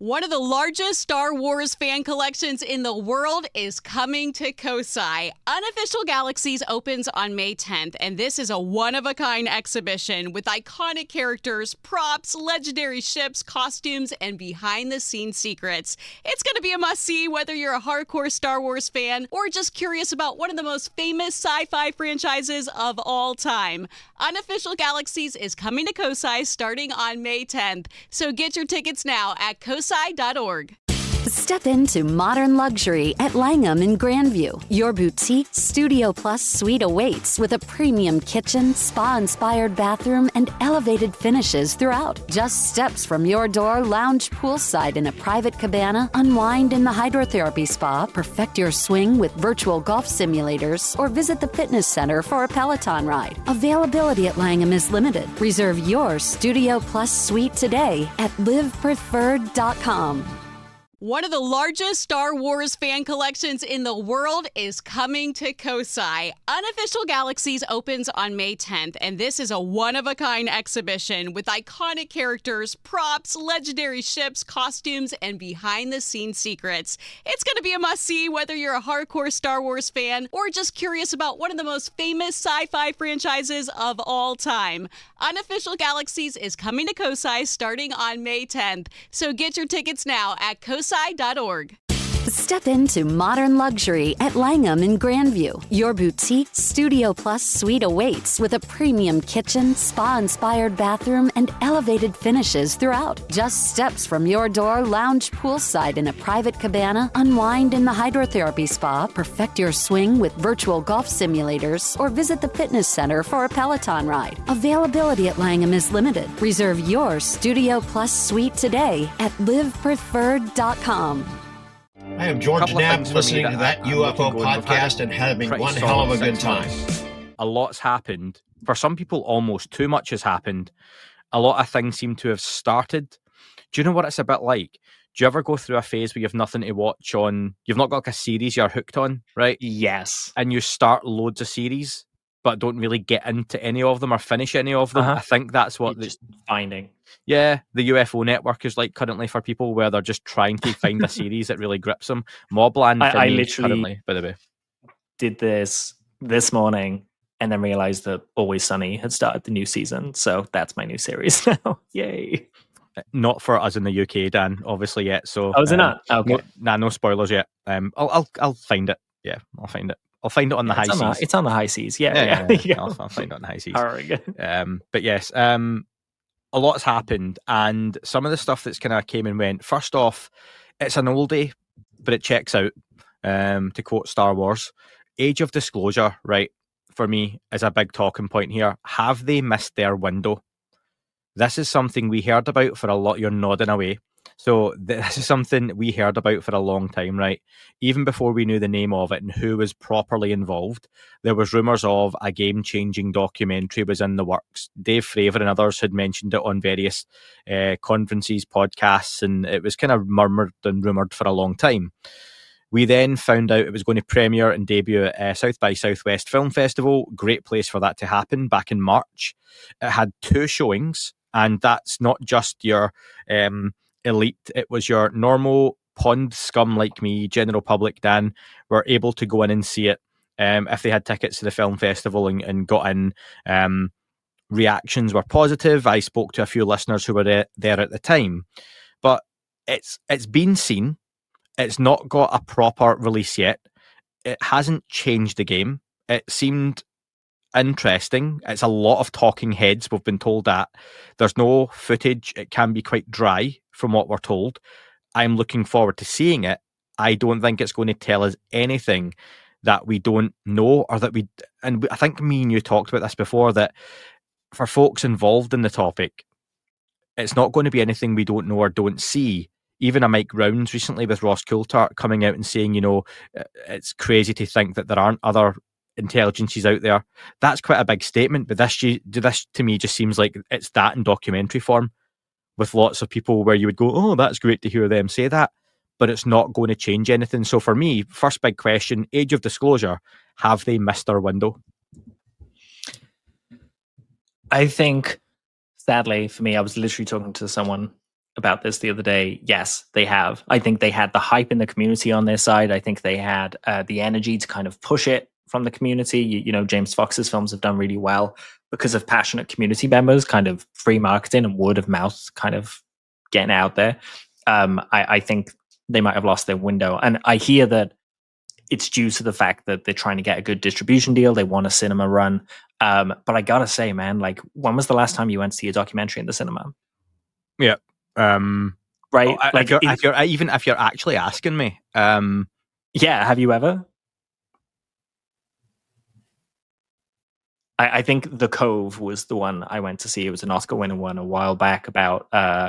One of the largest Star Wars fan collections in the world is coming to Kosai. Unofficial Galaxies opens on May 10th, and this is a one-of-a-kind exhibition with iconic characters, props, legendary ships, costumes, and behind-the-scenes secrets. It's going to be a must-see whether you're a hardcore Star Wars fan or just curious about one of the most famous sci-fi franchises of all time. Unofficial Galaxies is coming to Kosai starting on May 10th, so get your tickets now at kosai.org. Step into modern luxury at Langham in Grandview. Your boutique Studio Plus suite awaits with a premium kitchen, spa-inspired bathroom, and elevated finishes throughout. Just steps from your door, lounge poolside in a private cabana, unwind in the hydrotherapy spa, perfect your swing with virtual golf simulators, or visit the fitness center for a Peloton ride. Availability at Langham is limited. Reserve your Studio Plus suite today at livepreferred.com. One of the largest Star Wars fan collections in the world is coming to Kosai. Unofficial Galaxies opens on May 10th, and this is a one-of-a-kind exhibition with iconic characters, props, legendary ships, costumes, and behind-the-scenes secrets. It's going to be a must-see whether you're a hardcore Star Wars fan or just curious about one of the most famous sci-fi franchises of all time. Unofficial Galaxies is coming to Kosai starting on May 10th, so get your tickets now at kosai.org. Step into modern luxury at Langham in Grandview. Your boutique Studio Plus suite awaits with a premium kitchen, spa-inspired bathroom, and elevated finishes throughout. Just steps from your door, lounge poolside in a private cabana, unwind in the hydrotherapy spa, perfect your swing with virtual golf simulators, or visit the fitness center for a Peloton ride. Availability at Langham is limited. Reserve your Studio Plus suite today at livepreferred.com. I am George Knapp listening to that UFO podcast and having one hell of a good time. A lot's happened. For some people, almost too much has happened. A lot of things seem to have started. Do you know what it's a bit like? Do you ever go through a phase where you've nothing to watch on? You've not got like a series you're hooked on, right? Yes. And you start loads of series, but don't really get into any of them or finish any of them. I think that's what just finding. Yeah, the UFO network is like currently for people where they're just trying to find a series that really grips them. Mobland, I literally currently, by the way, did this morning and then realized that Always Sunny had started the new season. So that's my new series now. Yay. Not for us in the UK, Dan, obviously yet. So is it not? Okay. No spoilers yet. I'll find it. Yeah, I'll find it. I'll find it on the high seas. It's on the high seas. Yeah. I'll find it on the high seas. All right. But yes, a lot's happened, and some of the stuff that's kind of came and went. First off, it's an oldie, but it checks out. To quote Star Wars, Age of Disclosure, right, for me, is a big talking point here. Have they missed their window? This is something we heard about for a lot. You're nodding away. So this is something we heard about for a long time, right? Even before we knew the name of it and who was properly involved, there was rumours of a game-changing documentary was in the works. Dave Fravor and others had mentioned it on various conferences, podcasts, and it was kind of murmured and rumoured for a long time. We then found out it was going to premiere and debut at South by Southwest Film Festival. Great place for that to happen back in March. It had 2 showings, and that's not just your elite. It was your normal pond scum like me, general public, Dan, were able to go in and see it if they had tickets to the film festival and got in. Reactions were positive. I spoke to a few listeners who were there at the time, but it's been seen. It's not got a proper release yet. It hasn't changed the game. It seemed interesting. It's a lot of talking heads. We've been told that there's no footage. It can be quite dry from what we're told. I'm looking forward to seeing it. I don't think it's going to tell us anything that we don't know, or that we, and I think me and you talked about this before, that for folks involved in the topic, it's not going to be anything we don't know or don't see. Even a Mike Rounds recently with Ross Coulthart coming out and saying, it's crazy to think that there aren't other intelligences out there. That's quite a big statement, but this to me just seems like it's that in documentary form, with lots of people where you would go, oh, that's great to hear them say that, but it's not going to change anything. So for me, first big question, Age of Disclosure, have they missed their window? I think, sadly for me, I was literally talking to someone about this the other day. Yes, they have. I think they had the hype in the community on their side. I think they had the energy to kind of push it from the community. You know, James Fox's films have done really well because of passionate community members, kind of free marketing and word of mouth kind of getting out there. I think they might have lost their window. And I hear that it's due to the fact that they're trying to get a good distribution deal. They want a cinema run. But I gotta say, man, like, when was the last time you went to see a documentary in the cinema? Yeah. Right. Like, if you're actually asking me, yeah. Have you ever? I think The Cove was the one I went to see. It was an Oscar-winning one a while back about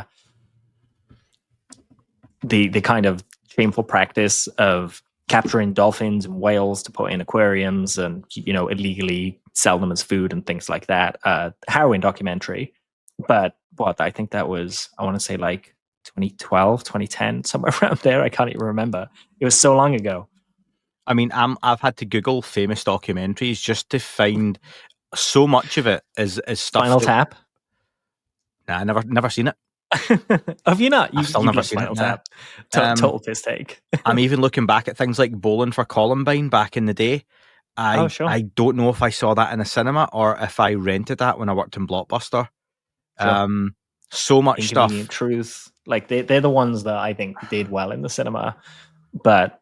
the kind of shameful practice of capturing dolphins and whales to put in aquariums and, you know, illegally sell them as food and things like that. Harrowing documentary. But I think that was, I want to say like 2012, 2010, somewhere around there. I can't even remember. It was so long ago. I mean, I've had to Google famous documentaries just to find so much of it is stuff. Spinal Tap? Nah, never seen it. Have you not? I've still never seen Spinal it. Tap. Total piss take. I'm even looking back at things like Bowling for Columbine back in the day. Sure. I don't know if I saw that in a cinema or if I rented that when I worked in Blockbuster. Sure. So much stuff. Truth. Like, they're the ones that I think did well in the cinema. But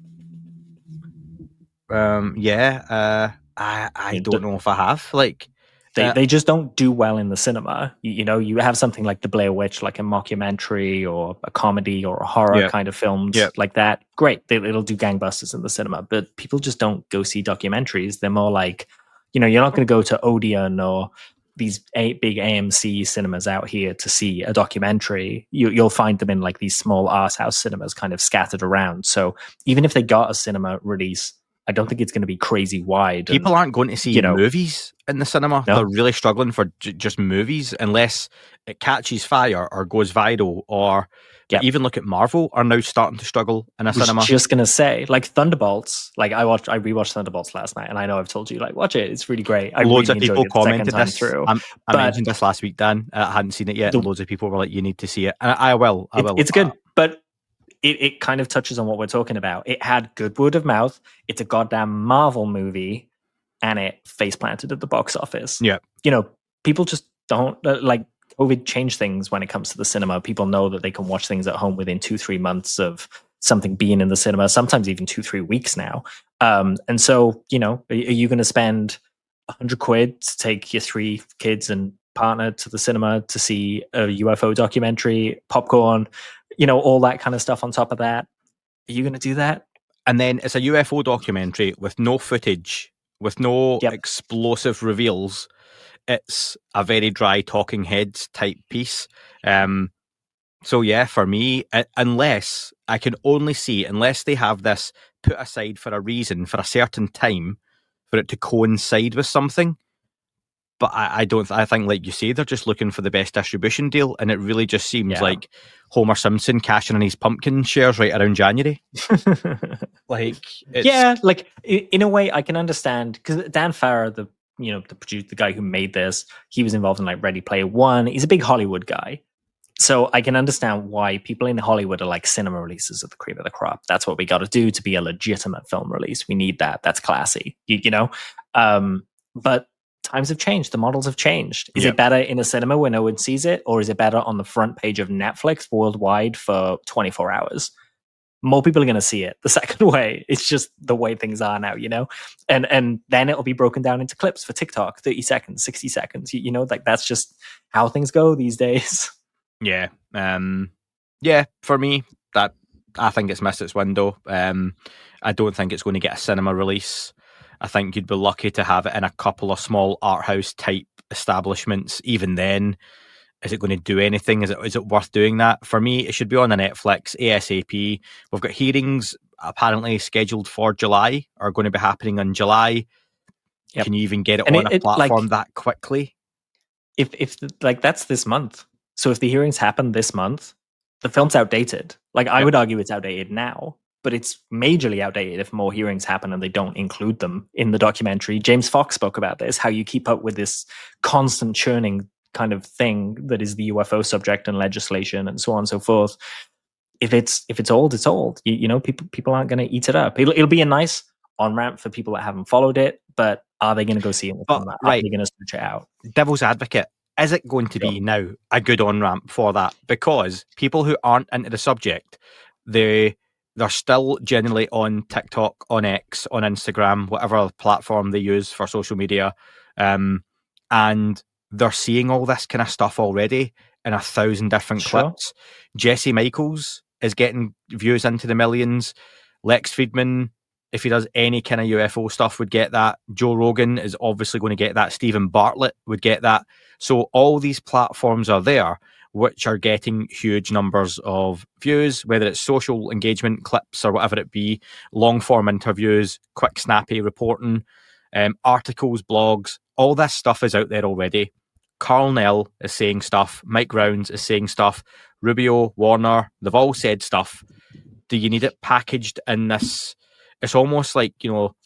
I don't know if I have. Like, they just don't do well in the cinema. You know, you have something like The Blair Witch, like a mockumentary or a comedy or a horror kind of films like that. Great, it'll do gangbusters in the cinema. But people just don't go see documentaries. They're more like, you know, you're not going to go to Odeon or these big AMC cinemas out here to see a documentary. You'll find them in like these small art house cinemas kind of scattered around. So even if they got a cinema release, I don't think it's going to be crazy wide. People aren't going to see movies in the cinema. No. They're really struggling for just movies unless it catches fire or goes viral. Or even look at Marvel are now starting to struggle in a cinema. Just going to say, like Thunderbolts. Like I rewatched Thunderbolts last night, and I know I've told you, like, watch it. It's really great. Loads of people commented this. Through. I mentioned this last week, Dan. I hadn't seen it yet. Loads of people were like, "You need to see it," and I will. It's good, but it kind of touches on what we're talking about. It had good word of mouth. It's a goddamn Marvel movie, and it face planted at the box office. Yeah, you know, people just don't like. COVID changed things when it comes to the cinema. People know that they can watch things at home within 2-3 months of something being in the cinema, sometimes even 2-3 weeks now. And so, you know, are you going to spend £100 to take your 3 kids and partner to the cinema to see a UFO documentary, popcorn, you know, all that kind of stuff on top of that? Are you going to do that? And then it's a UFO documentary with no footage, with no explosive reveals. It's a very dry talking heads type piece. So yeah, for me, unless they have this put aside for a reason, for a certain time, for it to coincide with something. But I think, like you say, they're just looking for the best distribution deal, and it really just seems like Homer Simpson cashing in his pumpkin shares right around January. Like, in a way, I can understand, because Dan Farrar, the producer, the guy who made this, he was involved in like Ready Player One. He's a big Hollywood guy. So I can understand why people in Hollywood are like, cinema releases are the cream of the crop. That's what we got to do to be a legitimate film release. We need that. That's classy, you know? But times have changed. The models have changed. Is it better in a cinema where no one sees it? Or is it better on the front page of Netflix worldwide for 24 hours? More people are going to see it the second way. It's just the way things are now, you know? And then it'll be broken down into clips for TikTok, 30 seconds, 60 seconds. You know, like, that's just how things go these days. Yeah. For me, that I think it's missed its window. I don't think it's going to get a cinema release. I think you'd be lucky to have it in a couple of small art house type establishments. Even then, is it going to do anything? Is it worth doing that? For me, it should be on the Netflix ASAP. We've got hearings apparently scheduled for July, are going to be happening in July. Yep. Can you even get it on a platform that quickly? If that's this month. So if the hearings happen this month, the film's outdated. Like, I would argue it's outdated now, but it's majorly outdated if more hearings happen and they don't include them in the documentary. James Fox spoke about this, how you keep up with this constant churning kind of thing that is the UFO subject and legislation and so on and so forth. If it's old, it's old. You know, people aren't going to eat it up. It'll be a nice on-ramp for people that haven't followed it, but are they going to go see it? Are they going to switch it out? Devil's advocate, is it going to be now a good on-ramp for that? Because people who aren't into the subject, they're still generally on TikTok, on X, on Instagram, whatever platform they use for social media, and they're seeing all this kind of stuff already in 1,000 different clips. Jesse Michaels is getting views into the millions. Lex Friedman, if he does any kind of UFO stuff, would get that. Joe Rogan is obviously going to get that. Stephen Bartlett would get that. So all these platforms are there, which are getting huge numbers of views, whether it's social engagement clips or whatever it be, long-form interviews, quick, snappy reporting, articles, blogs. All this stuff is out there already. Carl Nell is saying stuff. Mike Rounds is saying stuff. Rubio, Warner, they've all said stuff. Do you need it packaged in this? It's almost like, you know,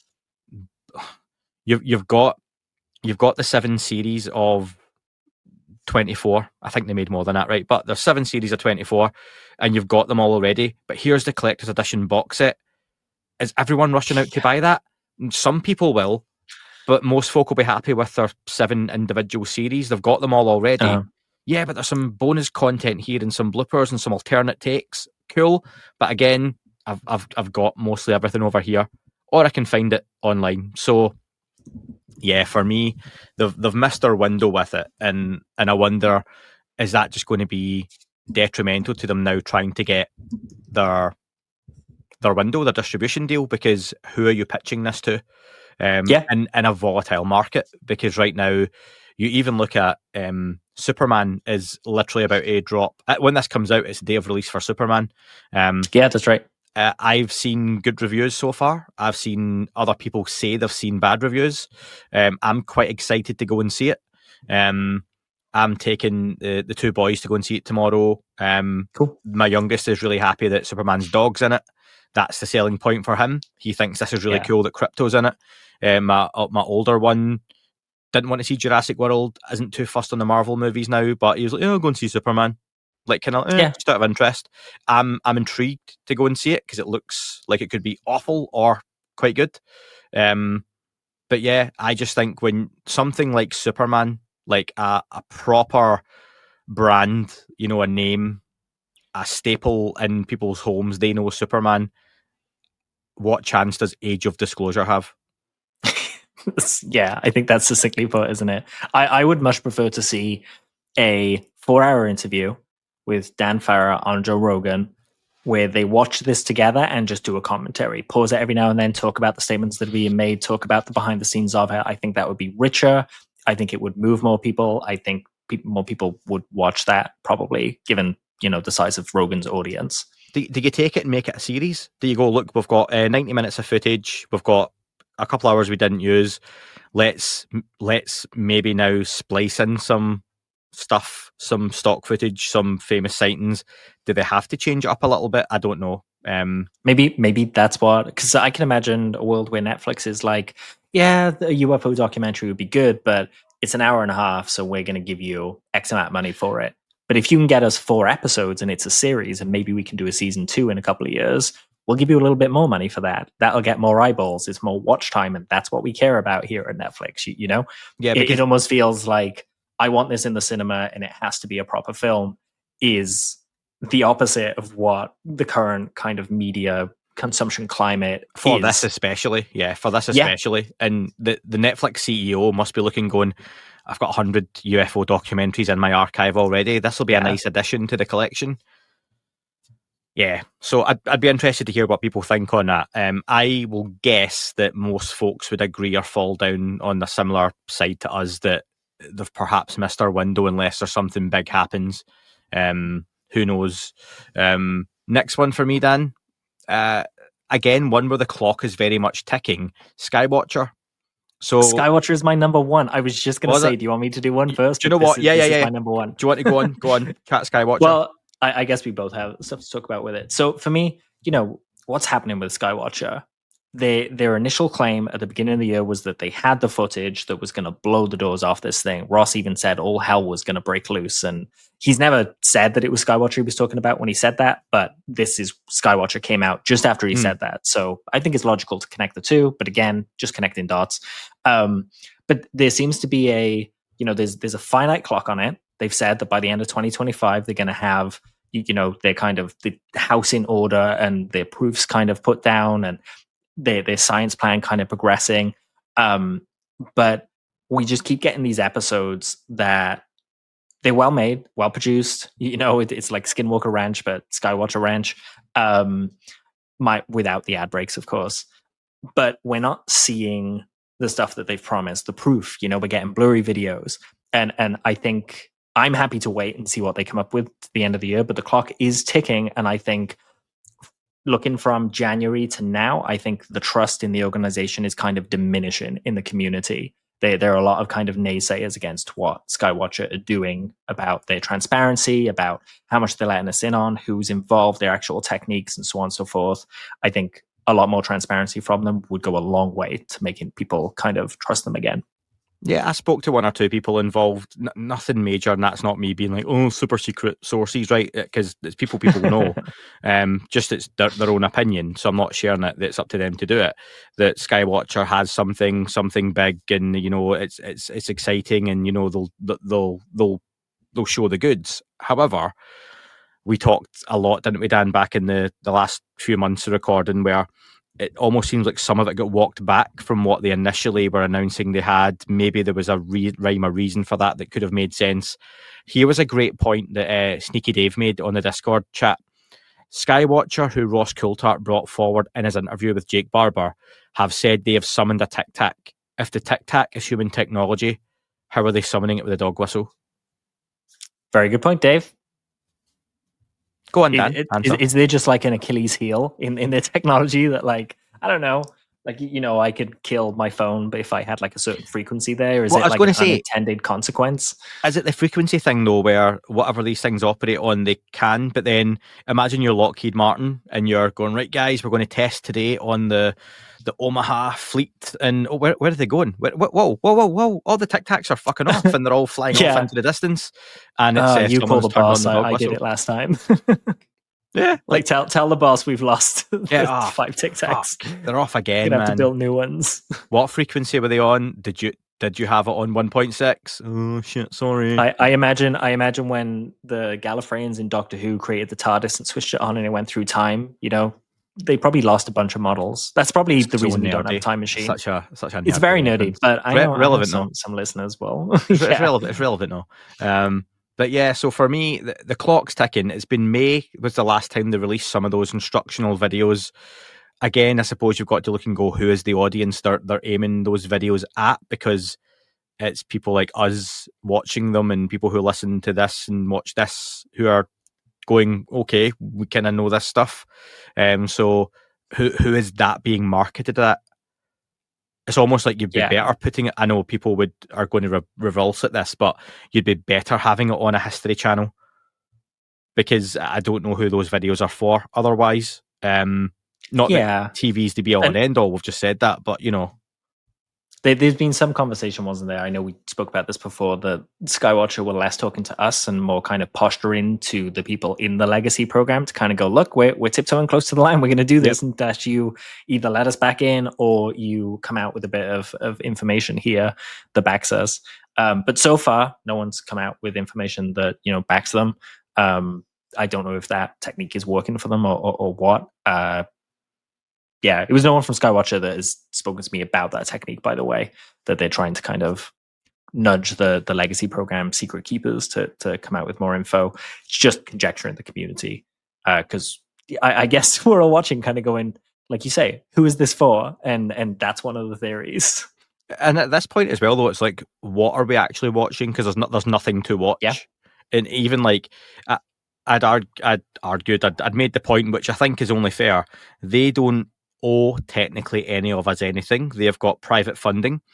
you've got the 7 series of 24. I think they made more than that, right? But there's 7 series of 24, and you've got them all already. But here's the collector's edition box set. Is everyone rushing out to buy that? Some people will, but most folk will be happy with their 7 individual series. They've got them all already. Yeah, but there's some bonus content here and some bloopers and some alternate takes. Cool. But again, I've got mostly everything over here, or I can find it online. So yeah, for me, they've missed their window with it, and I wonder, is that just going to be detrimental to them now trying to get their window, their distribution deal? Because who are you pitching this to? In a volatile market, because right now you even look at Superman is literally about a drop. When this comes out, it's the day of release for Superman. Yeah, that's right. I've seen good reviews so far. I've seen other people say they've seen bad reviews. I'm quite excited to go and see it. I'm taking the 2 boys to go and see it tomorrow. Cool. My youngest is really happy that Superman's dog's in it. That's the selling point for him. He thinks this is really cool that Crypto's in it. My older one didn't want to see Jurassic World, isn't too fussed on the Marvel movies now, but he was like, I'll go and see Superman. Like, kind of, just out of interest. I'm intrigued to go and see it because it looks like it could be awful or quite good. But yeah, I just think when something like Superman, like a proper brand, you know, a name, a staple in people's homes, they know Superman, what chance does Age of Disclosure have? Yeah, I think that's succinctly put, isn't it? I would much prefer to see a 4-hour interview with Dan Farrar on Joe Rogan where they watch this together and just do a commentary, pause it every now and then, talk about the statements that are being made, talk about the behind the scenes of it. I think that would be richer. I think it would move more people. I think more people would watch that, probably, given, you know, the size of Rogan's audience. Do you take it and make it a series? Do you go, look, we've got 90 minutes of footage, we've got a couple hours we didn't use, let's maybe now splice in some stuff, some stock footage, some famous sightings. Do they have to change it up a little bit? I don't know. Maybe that's what, because I can imagine a world where Netflix is like, yeah, the UFO documentary would be good, but it's an hour and a half, so we're going to give you X amount of money for it. But if you can get us 4 episodes and it's a series, and maybe we can do a season 2 in a couple of years, we'll give you a little bit more money for that. That'll get more eyeballs. It's more watch time, and that's what we care about here at Netflix. You know, yeah, it almost feels like I want this in the cinema, and it has to be a proper film. Is the opposite of what the current kind of media consumption climate for is. this especially. And the Netflix CEO must be looking, going, I've got 100 UFO documentaries in my archive already. This will be a nice addition to the collection. Yeah, so I'd be interested to hear what people think on that. I will guess that most folks would agree or fall down on the similar side to us, that they've perhaps missed our window unless there's something big happens. Who knows? Next one for me, Dan. Again, one where the clock is very much ticking. Skywatcher. So Skywatcher is my number one. I was just going to say, do you want me to do one first? Do you know what? Yeah. My number one. Do you want to go on? Go on. Cat Skywatcher. Well, I guess we both have stuff to talk about with it. So for me, you know, what's happening with Skywatcher their initial claim at the beginning of the year was that they had the footage that was going to blow the doors off this thing. Ross even said all hell was going to break loose, and he's never said that it was Skywatcher he was talking about when he said that, but this is Skywatcher came out just after he said that. So I think it's logical to connect the two, but again, just connecting dots. But there seems to be there's a finite clock on it. They've said that by the end of 2025, they're going to have, their kind of the house in order and their proofs kind of put down and their science plan kind of progressing. But we just keep getting these episodes that they're well made, well produced. It's like Skinwalker Ranch, but Skywatcher Ranch, without the ad breaks, of course. But we're not seeing the stuff that they've promised, the proof. We're getting blurry videos. And I think I'm happy to wait and see what they come up with to the end of the year, but the clock is ticking. And I think looking from January to now, I think the trust in the organization is kind of diminishing in the community. There are a lot of kind of naysayers against what Skywatcher are doing about their transparency, about how much they're letting us in on, who's involved, their actual techniques, and so on and so forth. I think a lot more transparency from them would go a long way to making people kind of trust them again. Yeah, I spoke to one or two people involved. Nothing major, and that's not me being like, oh, super secret sources, right? Because it's people know. Just it's their own opinion, so I'm not sharing it. It's up to them to do it. That Skywatcher has something big, and it's exciting, and they'll show the goods. However, we talked a lot, didn't we, Dan, back in the last few months of recording, where it almost seems like some of it got walked back from what they initially were announcing they had. Maybe there was a rhyme or reason for that could have made sense. Here was a great point that Sneaky Dave made on the Discord chat. Skywatcher, who Ross Coulthart brought forward in his interview with Jake Barber, have said they have summoned a Tic Tac. If the Tic Tac is human technology, how are they summoning it with a dog whistle? Very good point, Dave. Go on, Dan. Is there just like an Achilles heel in their technology that, like, I don't know, like, I could kill my phone, but if I had like a certain frequency there, is it like an unintended consequence? Is it the frequency thing though, where whatever these things operate on, they can, but then imagine you're Lockheed Martin and you're going, right, guys, we're going to test today on the Omaha fleet, and where are they going? Whoa! All the Tic Tacs are fucking off, and they're all flying off into the distance. And it's you call the boss. I did it last time. Yeah, like tell the boss we've lost 5 Tic Tacs. They're off again. You're gonna have to build new ones. What frequency were they on? Did you have it on 1.6? Oh shit! Sorry. I imagine when the Gallifreyans in Doctor Who created the TARDIS and switched it on, and it went through time. They probably lost a bunch of models. That's probably the reason we don't have a time machine. Such a it's very nerdy, but I know relevant. Some listeners will. It's relevant now. But yeah, so for me, the clock's ticking. It's been May was the last time they released some of those instructional videos. Again, I suppose you've got to look and go, who is the audience they're aiming those videos at? Because it's people like us watching them, and people who listen to this and watch this who are going, okay, we kind of know this stuff. So who is that being marketed at? It's almost like you'd be better putting it. I know people are going to revulse at this, but you'd be better having it on a History Channel, because I don't know who those videos are for otherwise. Not that TV's the be all and end all. We've just said that, but there's been some conversation, wasn't there? I know we spoke about this before, that Skywatcher were less talking to us and more kind of posturing to the people in the Legacy program to kind of go, look, we're tiptoeing close to the line. We're going to do this, and that you either let us back in or you come out with a bit of information here that backs us. But so far, no one's come out with information that, backs them. I don't know if that technique is working for them or what. Yeah, it was no one from Skywatcher that has spoken to me about that technique, by the way, that they're trying to kind of nudge the Legacy program secret keepers to come out with more info. It's just conjecture in the community. Because I guess we're all watching kind of going, like you say, who is this for? And that's one of the theories. And at this point as well, though, it's like, what are we actually watching? Because there's nothing to watch. Yeah. And even like, I'd argued, I'd made the point, which I think is only fair. They don't owe technically any of us anything. They've got private funding.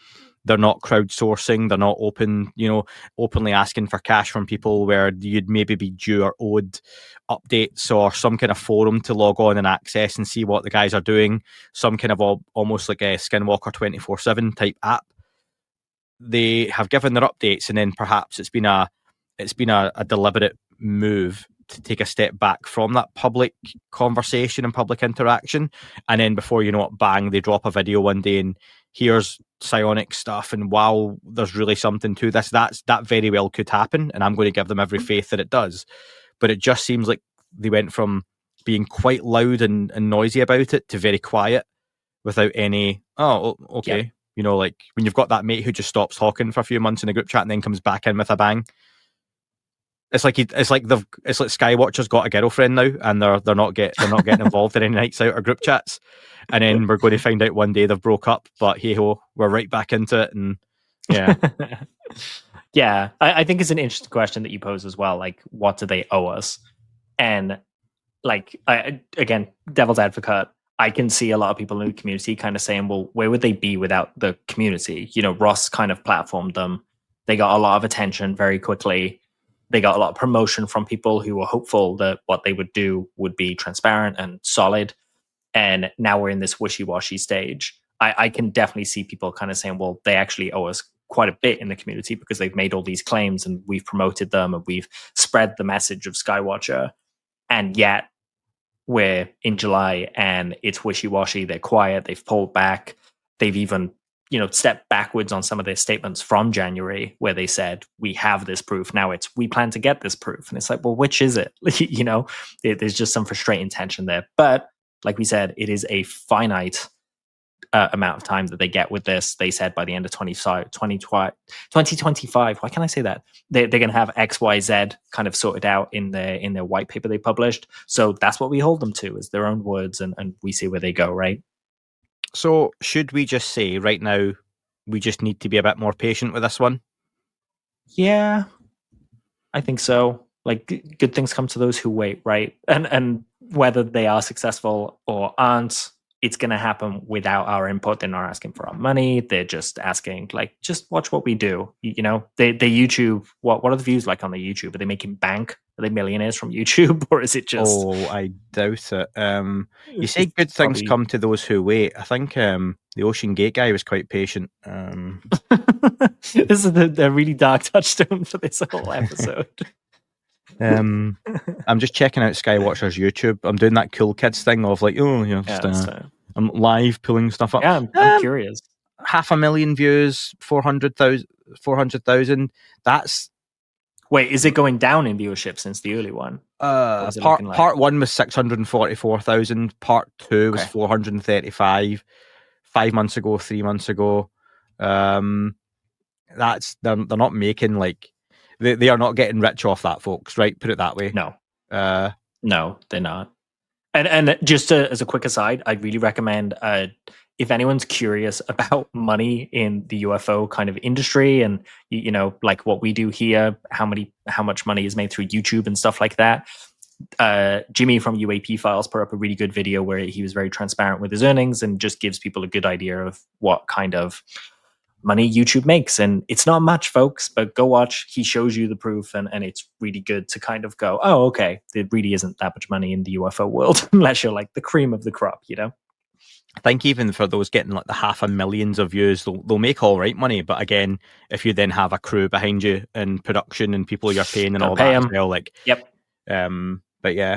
They're not crowdsourcing. They're not openly asking for cash from people where you'd maybe be due or owed updates or some kind of forum to log on and access and see what the guys are doing. Some kind of almost like a Skinwalker 24/7 type app. They have given their updates, and then perhaps it's been a deliberate move to take a step back from that public conversation and public interaction, and then before you know it, bang, they drop a video one day and here's psionic stuff, and wow, there's really something to this. That very well could happen, and I'm going to give them every faith that it does. But it just seems like they went from being quite loud and noisy about it to very quiet without any, okay. Yeah. Like when you've got that mate who just stops talking for a few months in a group chat and then comes back in with a bang. It's like Skywatcher's got a girlfriend now, and they're not getting involved in any nights out or group chats, and then we're going to find out one day they've broke up. But hey ho, we're right back into it, and yeah, yeah. I think it's an interesting question that you pose as well. Like, what do they owe us? And like, again, devil's advocate, I can see a lot of people in the community kind of saying, well, where would they be without the community? Ross kind of platformed them. They got a lot of attention very quickly. They got a lot of promotion from people who were hopeful that what they would do would be transparent and solid. And now we're in this wishy-washy stage. I can definitely see people kind of saying, well, they actually owe us quite a bit in the community because they've made all these claims and we've promoted them and we've spread the message of Skywatcher. And yet we're in July and it's wishy-washy. They're quiet. They've pulled back. They've even stepped backwards on some of their statements from January where they said, we have this proof. Now it's, we plan to get this proof. And it's like, well, which is it? There's just some frustrating tension there. But like we said, it is a finite amount of time that they get with this. They said by the end of 2025, why can't I say that? They're going to have X, Y, Z kind of sorted out in their white paper they published. So that's what we hold them to, is their own words, and we see where they go, right? So should we just say right now, we just need to be a bit more patient with this one? Yeah, I think so. Like, good things come to those who wait, right? And whether they are successful or aren't, it's going to happen without our input. They're not asking for our money. They're just asking, like, just watch what we do. They YouTube. What are the views like on the YouTube? Are they making bank? Are they millionaires from YouTube, or is it just? Oh, I doubt it. You say good things come to those who wait. I think the Ocean Gate guy was quite patient. This is the really dark touchstone for this whole episode. I'm just checking out Skywatcher's YouTube. I'm doing that cool kids thing of like, I'm live pulling stuff up. Yeah, I'm curious. 500,000 views, 400,000. That's. Wait, is it going down in viewership since the early one? Part 1 was 644,000. Part 2 was 435. 5 months ago, 3 months ago. They're not making like. They are not getting rich off that, folks, right? Put it that way. No. No, they're not. And just as a quick aside, I really recommend if anyone's curious about money in the UFO kind of industry and, like what we do here, how much money is made through YouTube and stuff like that. Jimmy from UAP Files put up a really good video where he was very transparent with his earnings and just gives people a good idea of what kind of money YouTube makes. And it's not much, folks, but go watch. He shows you the proof, and it's really good to kind of go, oh, okay, there really isn't that much money in the UFO world unless you're like the cream of the crop, I think even for those getting like the 500,000 of views, they'll make all right money. But again, if you then have a crew behind you and production and people you're paying and all that as well, like, yep. But yeah.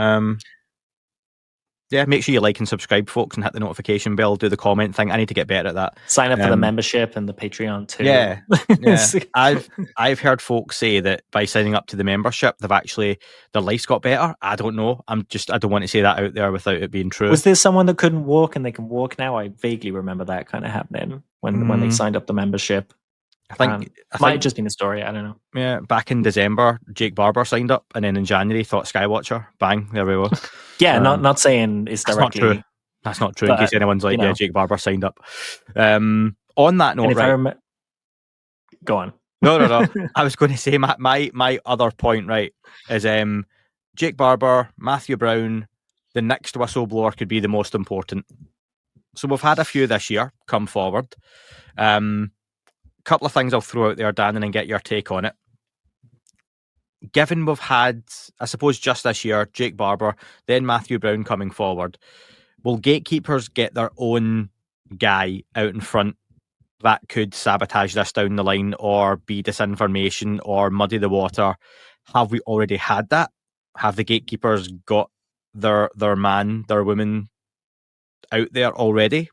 Yeah, make sure you like and subscribe, folks, and hit the notification bell, do the comment thing. I need to get better at that. Sign up for the membership and the Patreon too. Yeah. I've heard folks say that by signing up to the membership, they've actually, their life's got better. I don't know. I don't want to say that out there without it being true. Was there someone that couldn't walk and they can walk now? I vaguely remember that kind of happening when they signed up the membership. I think might have just been a story. I don't know. Yeah, back in December, Jake Barber signed up, and then in January, thought Skywatcher. Bang, there we go. Yeah, not saying it's directly. That's not true. That's not true. In case anyone's like, yeah, Jake Barber signed up. On that note, right? Go on. No. I was going to say my other point, right, is Jake Barber, Matthew Brown, the next whistleblower could be the most important. So we've had a few this year come forward. couple of things I'll throw out there, Dan, and then get your take on it. Given we've had, I suppose, just this year, Jake Barber, then Matthew Brown coming forward, will gatekeepers get their own guy out in front that could sabotage this down the line or be disinformation or muddy the water? Have we already had that? Have the gatekeepers got their man, their woman out there already?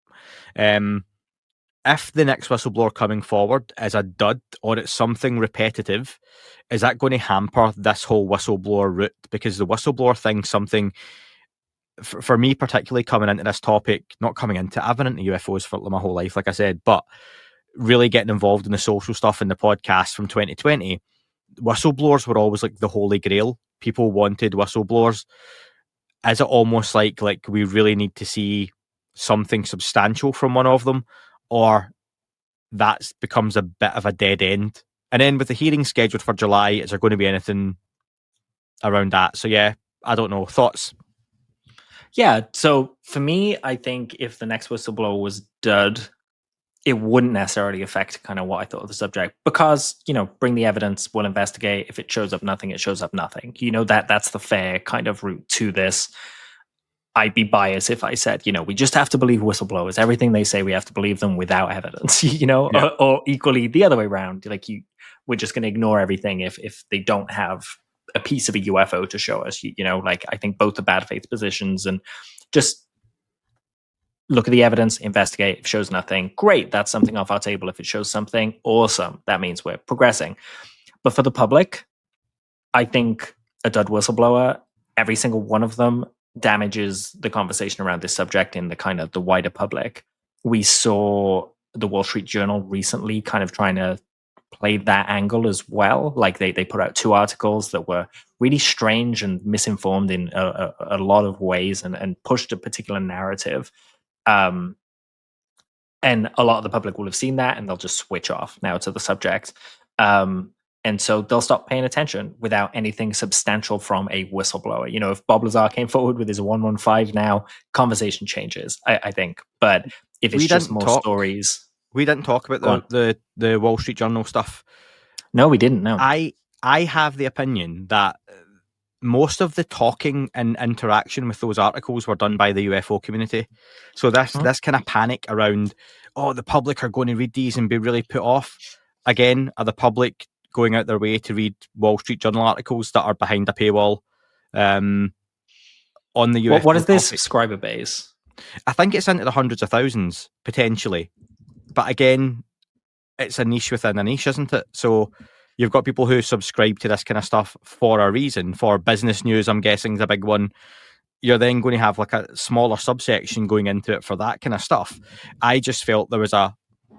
If the next whistleblower coming forward is a dud or it's something repetitive, is that going to hamper this whole whistleblower route? Because the whistleblower thing's something, for me particularly, coming into this topic, not coming into, I've been into UFOs for my whole life, like I said, but really getting involved in the social stuff in the podcast from 2020, whistleblowers were always like the holy grail. People wanted whistleblowers. Is it almost like we really need to see something substantial from one of them, or that becomes a bit of a dead end? And then with the hearing scheduled for July, is there going to be anything around that? So yeah, I don't know. Thoughts? Yeah, so for me, I think if the next whistleblower was dud, it wouldn't necessarily affect kind of what I thought of the subject, because, bring the evidence, we'll investigate. If it shows up nothing, it shows up nothing. That's the fair kind of route to this. I'd be biased if I said, we just have to believe whistleblowers. Everything they say, we have to believe them without evidence, Yeah. or equally the other way around. We're just going to ignore everything if they don't have a piece of a UFO to show us. I think both the bad faith positions, and just look at the evidence, investigate. If it shows nothing, great. That's something off our table. If it shows something, awesome. That means we're progressing. But for the public, I think a dud whistleblower, every single one of them, damages the conversation around this subject in the kind of the wider public. We saw the Wall Street Journal recently kind of trying to play that angle as well. They put out 2 articles that were really strange and misinformed in a lot of ways, and pushed a particular narrative. And a lot of the public will have seen that, and they'll just switch off now to the subject. And so they'll stop paying attention without anything substantial from a whistleblower. If Bob Lazar came forward with his 115 now, conversation changes, I think. But if it's just more stories... We didn't talk about the Wall Street Journal stuff. No, we didn't, no. I have the opinion that most of the talking and interaction with those articles were done by the UFO community. So this kind of panic around, the public are going to read these and be really put off. Again, are the public going out their way to read Wall Street Journal articles that are behind a paywall on the UFO What is their subscriber base? I think it's into the hundreds of thousands, potentially. But again, it's a niche within a niche, isn't it? So you've got people who subscribe to this kind of stuff for a reason. For business news, I'm guessing, is a big one. You're then going to have a smaller subsection going into it for that kind of stuff. I just felt there was I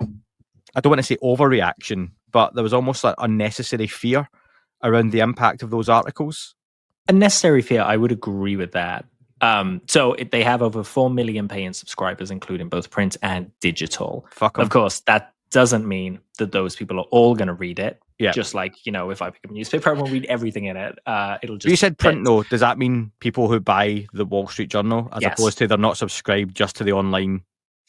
don't want to say overreaction, but there was almost unnecessary fear around the impact of those articles. Unnecessary fear, I would agree with that. So they have over 4 million paying subscribers, including both print and digital. Fuck 'em. Of course, that doesn't mean that those people are all going to read it. Yeah. Just like, if I pick up a newspaper, I won't read everything in it. It'll just... You said print, though. Does that mean people who buy the Wall Street Journal, as opposed to they're not subscribed just to the online?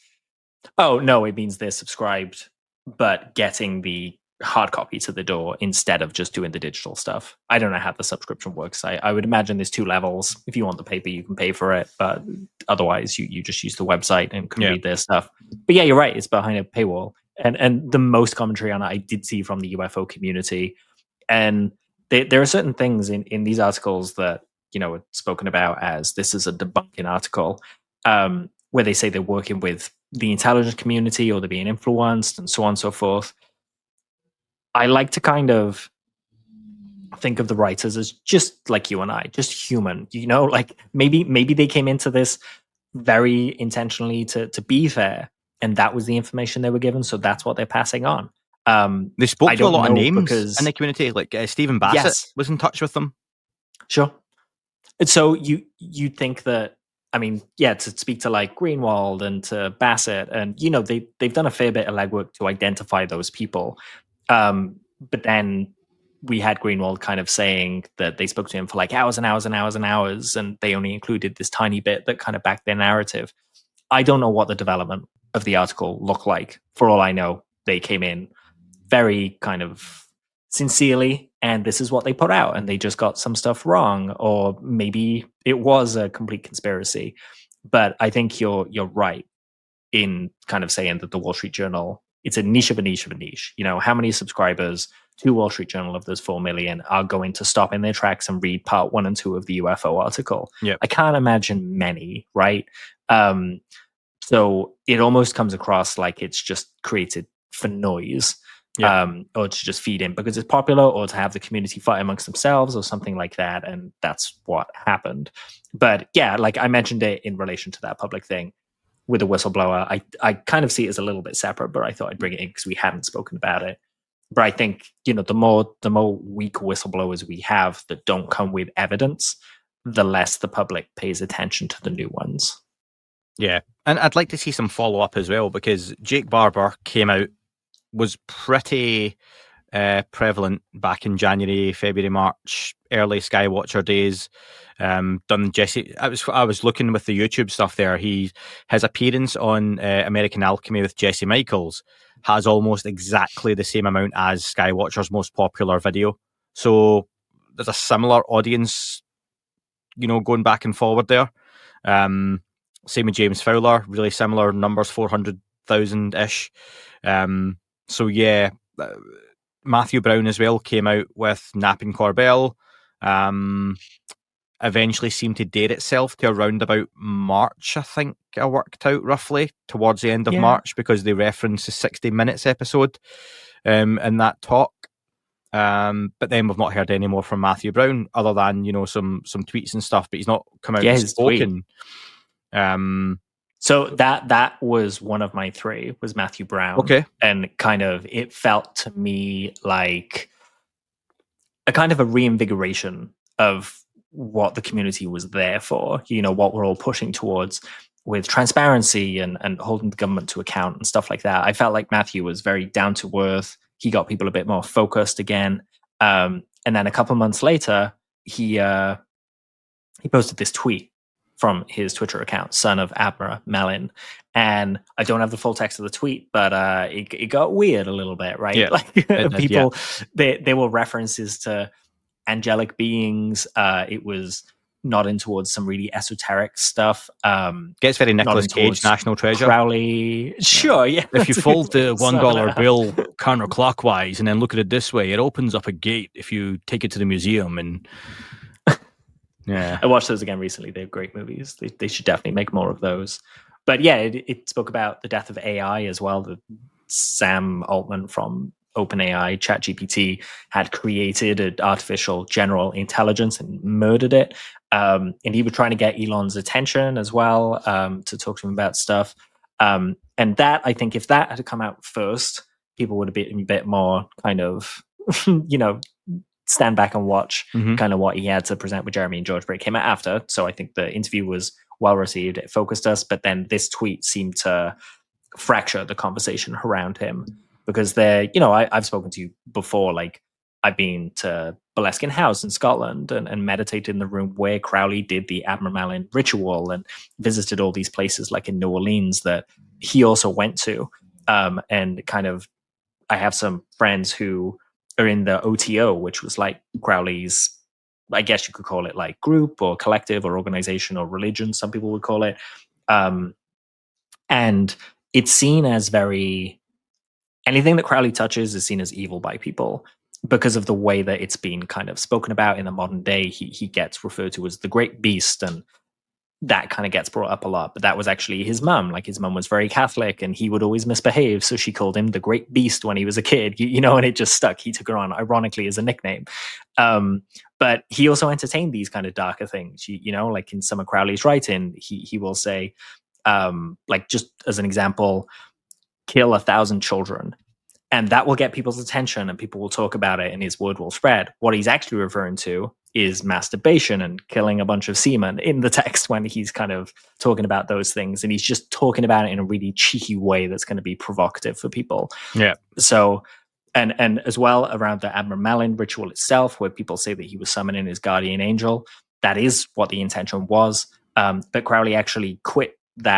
Oh, no, it means they're subscribed, but getting the hard copy to the door instead of just doing the digital stuff. I don't know how the subscription works. I would imagine there's 2 levels. If you want the paper, you can pay for it, but otherwise you just use the website and can read their stuff. But yeah, you're right, it's behind a paywall. And the most commentary on it I did see from the UFO community. And there are certain things in these articles that are spoken about as this is a debunking article, where they say they're working with the intelligence community or they're being influenced and so on and so forth. I like to kind of think of the writers as just like you and I, just human, maybe they came into this very intentionally to be fair, and that was the information they were given. So that's what they're passing on. They spoke to a lot of names in the community, like Stephen Bassett was in touch with them. Sure. And so you think that, to speak to like Greenwald and to Bassett, and they've done a fair bit of legwork to identify those people. But then we had Greenwald kind of saying that they spoke to him for like hours and hours and hours and hours, and they only included this tiny bit that kind of backed their narrative. I don't know what the development of the article looked like. For all I know, they came in, very kind of sincerely, and this is what they put out, and they just got some stuff wrong, or maybe it was a complete conspiracy. But I think you're right in kind of saying that the Wall Street Journal, it's a niche of a niche of a niche. You know, how many subscribers to Wall Street Journal of those 4 million are going to stop in their tracks and read part 1 and 2 of the UFO article? Yep. I can't imagine many, right? So it almost comes across like it's just created for noise. Or to just feed in because it's popular, or to have the community fight amongst themselves or something like that. And that's what happened. But yeah, like I mentioned it in relation to that public thing with the whistleblower. I kind of see it as a little bit separate, but I thought I'd bring it in because we haven't spoken about it. But I think, you know, the more weak whistleblowers we have that don't come with evidence, the less the public pays attention to the new ones. Yeah. And I'd like to see some follow-up as well, because Jake Barber came out, was pretty prevalent back in January, February, March, early Skywatcher days. Done Jesse. I was looking with the YouTube stuff there. His appearance on American Alchemy with Jesse Michaels has almost exactly the same amount as Skywatcher's most popular video. So there's a similar audience, you know, going back and forward there. Same with James Fowler, really similar numbers, 400,000-ish. So yeah, Matthew Brown as well came out with Napping Corbell. Eventually seemed to date itself to around about March, I think I worked out roughly, towards the end of March, because they referenced the 60 Minutes episode in that talk. But then we've not heard any more from Matthew Brown, other than, you know, some tweets and stuff, but he's not come out and spoken. So that was one of my 3, was Matthew Brown. Okay. And kind of, it felt to me like a kind of a reinvigoration of what the community was there for, you know, what we're all pushing towards with transparency and holding the government to account and stuff like that. I felt like Matthew was very down to earth. He got people a bit more focused again. And then a couple months later, he posted this tweet from his Twitter account, son of Abner Mellin. And I don't have the full text of the tweet, but it got weird a little bit, right? Yeah, like people, there were references to angelic beings. It was nodding towards some really esoteric stuff. Gets very Nicolas Cage, National Treasure. Crowley. Sure, yeah. If you fold the $1 bill counterclockwise and then look at it this way, it opens up a gate if you take it to the museum. And yeah, I watched those again recently. They're great movies. They should definitely make more of those. But yeah, it spoke about the death of AI as well. The Sam Altman from OpenAI, ChatGPT, had created an artificial general intelligence and murdered it. And he was trying to get Elon's attention as well, to talk to him about stuff. And that, I think, if that had come out first, people would have been a bit more kind of, you know, stand back and watch kind of what he had to present with Jeremy and George, but it came out after. So I think the interview was well received. It focused us, but then this tweet seemed to fracture the conversation around him, because you know, I've spoken to you before, like I've been to Boleskine House in Scotland and meditated in the room where Crowley did the Abner Mellin ritual, and visited all these places like in New Orleans that he also went to. And kind of, I have some friends who are in the OTO, which was like Crowley's, I guess you could call it like group or collective or organization or religion, some people would call it. And it's seen as anything that Crowley touches is seen as evil by people because of the way that it's been kind of spoken about in the modern day. He gets referred to as the Great Beast, and that kind of gets brought up a lot. But that was actually his mum. Like, his mum was very Catholic and he would always misbehave, so she called him the Great Beast when he was a kid, you know, and it just stuck. He took her on, ironically, as a nickname. But he also entertained these kind of darker things, you know, like in some of Crowley's writing, he will say, like, just as an example, kill 1,000 children, and that will get people's attention and people will talk about it and his word will spread. What he's actually referring to is masturbation and killing a bunch of semen in the text when he's kind of talking about those things, and he's just talking about it in a really cheeky way that's going to be provocative for people. Yeah. So, and as well around the Abner Mellin ritual itself, where people say that he was summoning his guardian angel, that is what the intention was. But Crowley actually quit that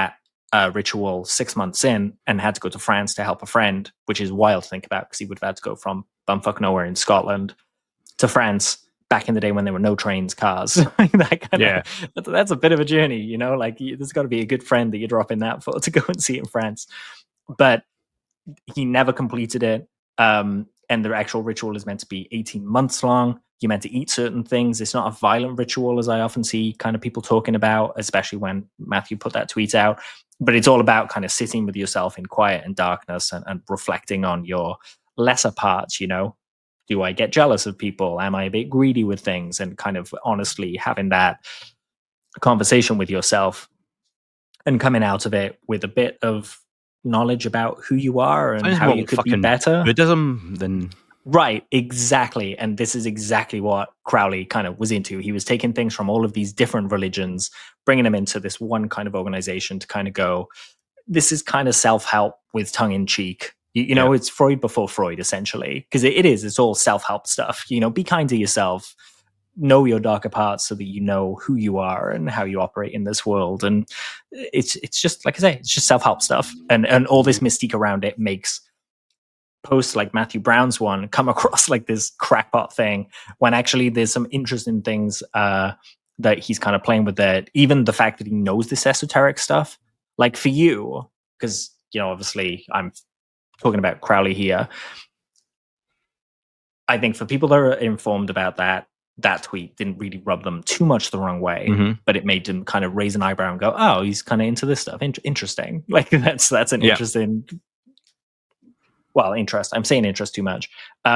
ritual 6 months in and had to go to France to help a friend, which is wild to think about because he would have had to go from bumfuck nowhere in Scotland to France back in the day when there were no trains, cars. That's a bit of a journey, you know, like there's got to be a good friend that you drop in that for to go and see it in France. But he never completed it. And the actual ritual is meant to be 18 months long. You're meant to eat certain things. It's not a violent ritual, as I often see kind of people talking about, especially when Matthew put that tweet out. But it's all about kind of sitting with yourself in quiet and darkness and reflecting on your lesser parts, you know. Do I get jealous of people? Am I a bit greedy with things? And kind of honestly having that conversation with yourself and coming out of it with a bit of knowledge about who you are and how you could be better. Buddhism, then. Right, exactly. And this is exactly what Crowley kind of was into. He was taking things from all of these different religions, bringing them into this one kind of organization to kind of go, this is kind of self-help with tongue-in-cheek. You know, it's Freud before Freud, essentially, because it's all self-help stuff. You know, be kind to yourself, know your darker parts so that you know who you are and how you operate in this world. And it's just, like I say, it's just self-help stuff. And all this mystique around it makes posts like Matthew Brown's one come across like this crackpot thing, when actually there's some interesting things that he's kind of playing with there. Even the fact that he knows this esoteric stuff, like for you, because, you know, obviously I'm talking about Crowley here. I think for people that are informed about that tweet didn't really rub them too much the wrong way, but it made them kind of raise an eyebrow and go, oh, he's kind of into this stuff. Interesting. Like that's an interesting, well, interest. I'm saying interest too much.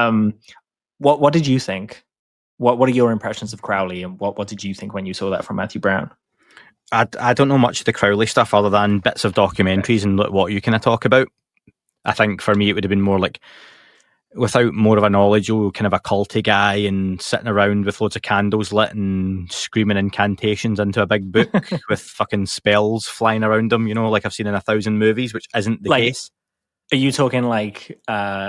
What did you think? What are your impressions of Crowley, and what did you think when you saw that from Matthew Brown? I don't know much of the Crowley stuff other than bits of documentaries and what you kind of talk about. I think for me it would have been more like, without more of a knowledge, kind of a culty guy and sitting around with loads of candles lit and screaming incantations into a big book with fucking spells flying around him, you know, like I've seen in 1,000 movies, which isn't the case. Are you talking like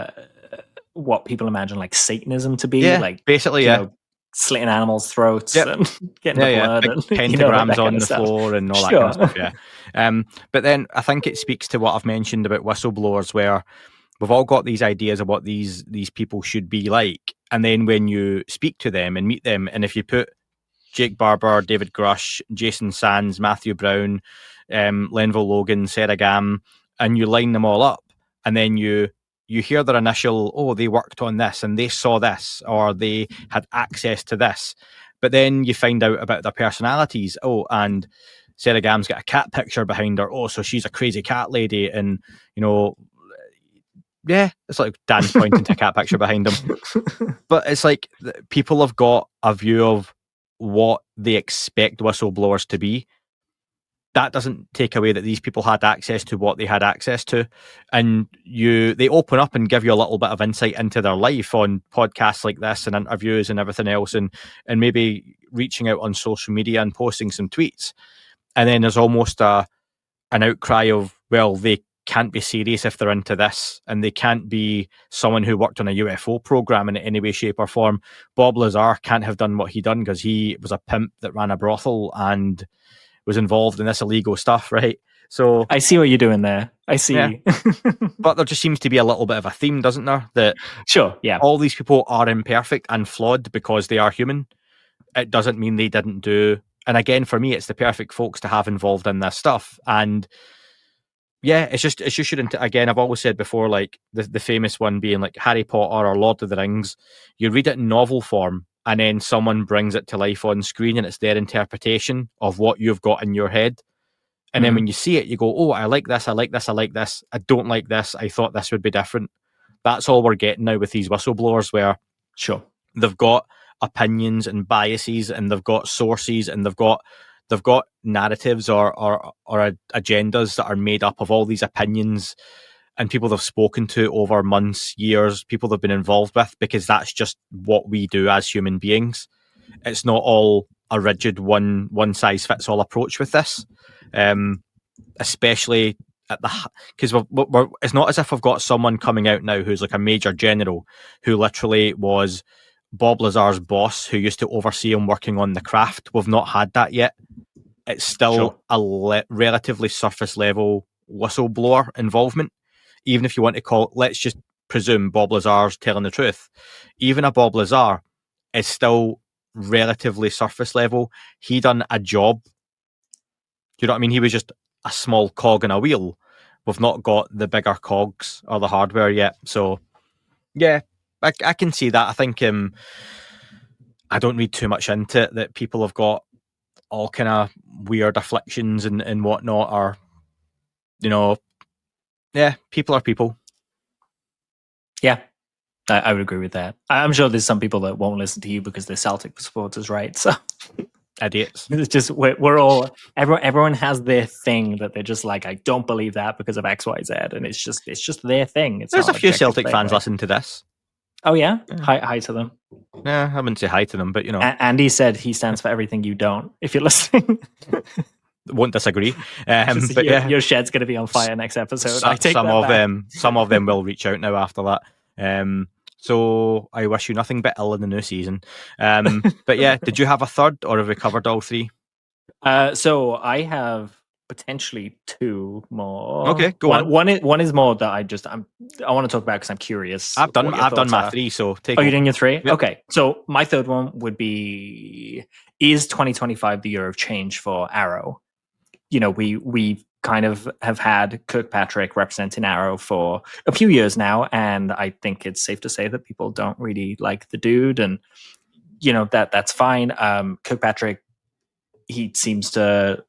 what people imagine like Satanism to be? Yeah, like basically, you know, slitting animals' throats and getting the blood big and pentagrams on the floor and all that kind of stuff. Yeah. But then I think it speaks to what I've mentioned about whistleblowers, where we've all got these ideas of what these people should be like, and then when you speak to them and meet them, and if you put Jake Barber, David Grush, Jason Sands, Matthew Brown, Lenville Logan, Sarah Gamm, and you line them all up, and then you hear their initial, oh, they worked on this and they saw this, or they had access to this. But then you find out about their personalities. Oh, and Sarah Gamm's got a cat picture behind her. Oh, so she's a crazy cat lady. And, you know, yeah, it's like Dan's pointing to a cat picture behind him. But it's like people have got a view of what they expect whistleblowers to be. That doesn't take away that these people had access to what they had access to, and they open up and give you a little bit of insight into their life on podcasts like this and interviews and everything else, and maybe reaching out on social media and posting some tweets. And then there's almost an outcry of, well, they can't be serious if they're into this, and they can't be someone who worked on a UFO program in any way, shape or form. Bob Lazar can't have done what he done because he was a pimp that ran a brothel and was involved in this illegal stuff, right? So I see what you're doing there. I see. Yeah. But there just seems to be a little bit of a theme, doesn't there? That sure, yeah. All these people are imperfect and flawed because they are human. It doesn't mean they didn't do. And again, for me, it's the perfect folks to have involved in this stuff. And yeah, it's just shouldn't. Again, I've always said before, like the famous one being like Harry Potter or Lord of the Rings. You read it in novel form, and then someone brings it to life on screen, and it's their interpretation of what you've got in your head. And then when you see it, you go, oh, I like this, I like this, I like this. I don't like this. I thought this would be different. That's all we're getting now with these whistleblowers, where sure, they've got opinions and biases, and they've got sources, and they've got narratives or agendas that are made up of all these opinions and people they've spoken to over months, years, people they've been involved with, because that's just what we do as human beings. It's not all a rigid one size fits all approach with this, especially at because it's not as if we've got someone coming out now who's like a major general who literally was Bob Lazar's boss, who used to oversee him working on the craft. We've not had that yet. it's still a relatively surface level whistleblower involvement. Even if you want to call, let's just presume Bob Lazar's telling the truth. Even a Bob Lazar is still relatively surface level. He done a job. Do you know what I mean? He was just a small cog in a wheel. We've not got the bigger cogs or the hardware yet. So, yeah, I can see that. I think I don't read too much into it, that people have got all kind of weird afflictions and whatnot, or, you know, yeah, people are people. Yeah, I would agree with that. I'm sure there's some people that won't listen to you because they're Celtic supporters, right? So idiots. It's just we're all everyone has their thing that they're just like, I don't believe that because of X, Y, Z, and it's just their thing. There's a few Celtic fans listening to this. Oh yeah? Hi to them. Yeah, I wouldn't say hi to them, but you know. Andy said he stands for everything you don't. If you're listening. Won't disagree. But your shed's going to be on fire next episode. Some of them will reach out now after that. So I wish you nothing but ill in the new season. But yeah, did you have a third, or have we covered all three? So I have potentially two more. Okay, go on. One is more that I want to talk about because I'm curious. I've done my three, so take. Oh, you're doing your three? Yep. Okay, so my third one would be: is 2025 the year of change for Arrow? You know, we kind of have had Kirkpatrick representing Arrow for a few years now, and I think it's safe to say that people don't really like the dude, and you know that's fine. Kirkpatrick, he seems to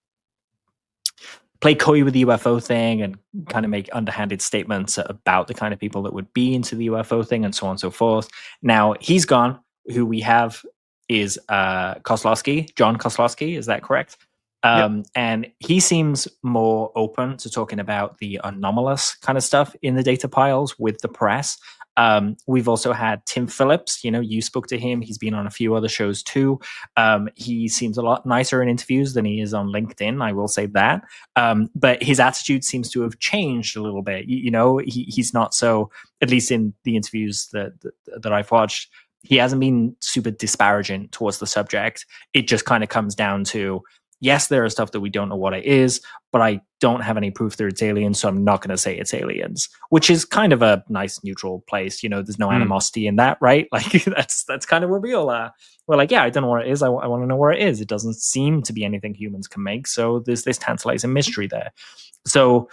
play coy with the UFO thing and kind of make underhanded statements about the kind of people that would be into the UFO thing and so on and so forth. Now he's gone. Who we have is Kozlowski, John Kozlowski. Is that correct? Yep. And he seems more open to talking about the anomalous kind of stuff in the data piles with the press. We've also had Tim Phillips. You know, you spoke to him. He's been on a few other shows too. He seems a lot nicer in interviews than he is on LinkedIn. I will say that. But his attitude seems to have changed a little bit. You know, he's not so, at least in the interviews that I've watched, he hasn't been super disparaging towards the subject. It just kind of comes down to, yes, there is stuff that we don't know what it is, but I don't have any proof that it's aliens, so I'm not going to say it's aliens, which is kind of a nice neutral place. You know, there's no animosity in that, right? Like that's kind of where we all are. We're like, yeah, I don't know what it is. I want to know where it is. It doesn't seem to be anything humans can make. So there's this tantalizing mystery there. So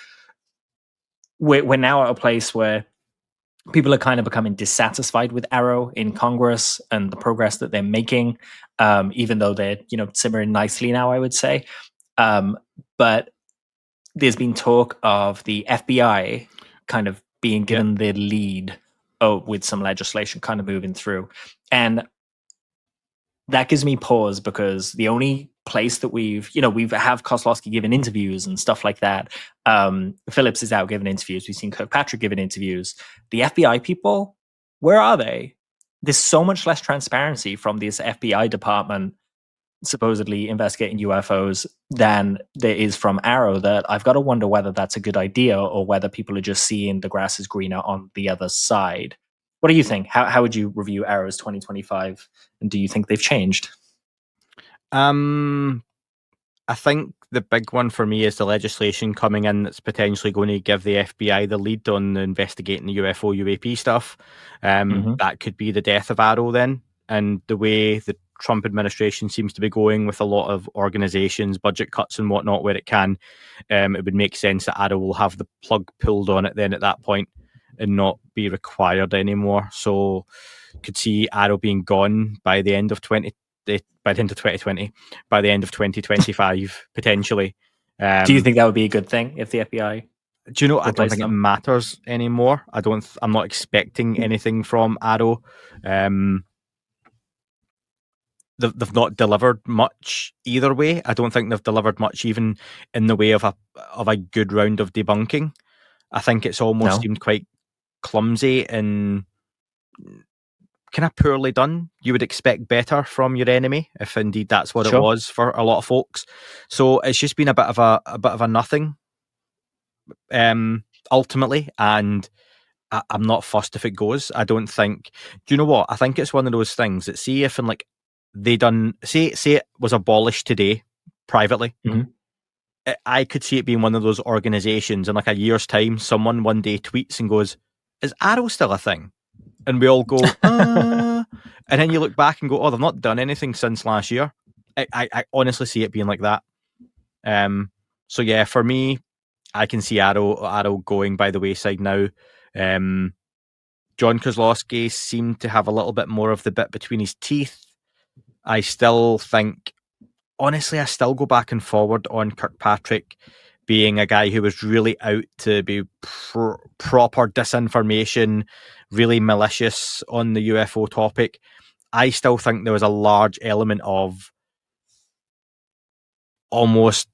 we're now at a place where people are kind of becoming dissatisfied with Arrow in Congress and the progress that they're making, even though they're, you know, simmering nicely now, I would say. But there's been talk of the FBI kind of being given the lead with some legislation kind of moving through. And that gives me pause because the only place that we've have Kozlowski giving interviews and stuff like that. Phillips is out giving interviews. We've seen Kirkpatrick giving interviews. The FBI people, where are they? There's so much less transparency from this FBI department supposedly investigating UFOs than there is from Arrow, that I've got to wonder whether that's a good idea or whether people are just seeing the grass is greener on the other side. What do you think? How would you review Arrow's 2025? And do you think they've changed? I think the big one for me is the legislation coming in that's potentially going to give the FBI the lead on investigating the UFO UAP stuff. That could be the death of Arrow then. And the way the Trump administration seems to be going with a lot of organizations, budget cuts and whatnot, where it can, it would make sense that Arrow will have the plug pulled on it then at that point and not be required anymore. So could see Arrow being gone by the end of 2020, by the end of 2025, potentially. Do you think that would be a good thing if the FBI? Do you know? I don't think it matters anymore. I'm not expecting anything from Arrow. They've not delivered much either way. I don't think they've delivered much even in the way of a good round of debunking. I think it's almost seemed quite clumsy and kind of poorly done. You would expect better from your enemy if indeed that's what it was for a lot of folks. So it's just been a bit of a nothing ultimately, and I'm not fussed if it goes. I don't think. Do you know what? I think it's one of those things that, see if in like they done say it was abolished today, privately. Mhm. I could see it being one of those organizations in like a year's time, someone one day tweets and goes, "Is Arrow still a thing?" And we all go, and then you look back and go, "Oh, they've not done anything since last year." I honestly see it being like that. So yeah, for me, I can see Arrow going by the wayside now. John Kozlowski seemed to have a little bit more of the bit between his teeth. I still think, honestly, I still go back and forward on Kirkpatrick being a guy who was really out to be proper disinformation, really malicious on the UFO topic. I still think there was a large element of almost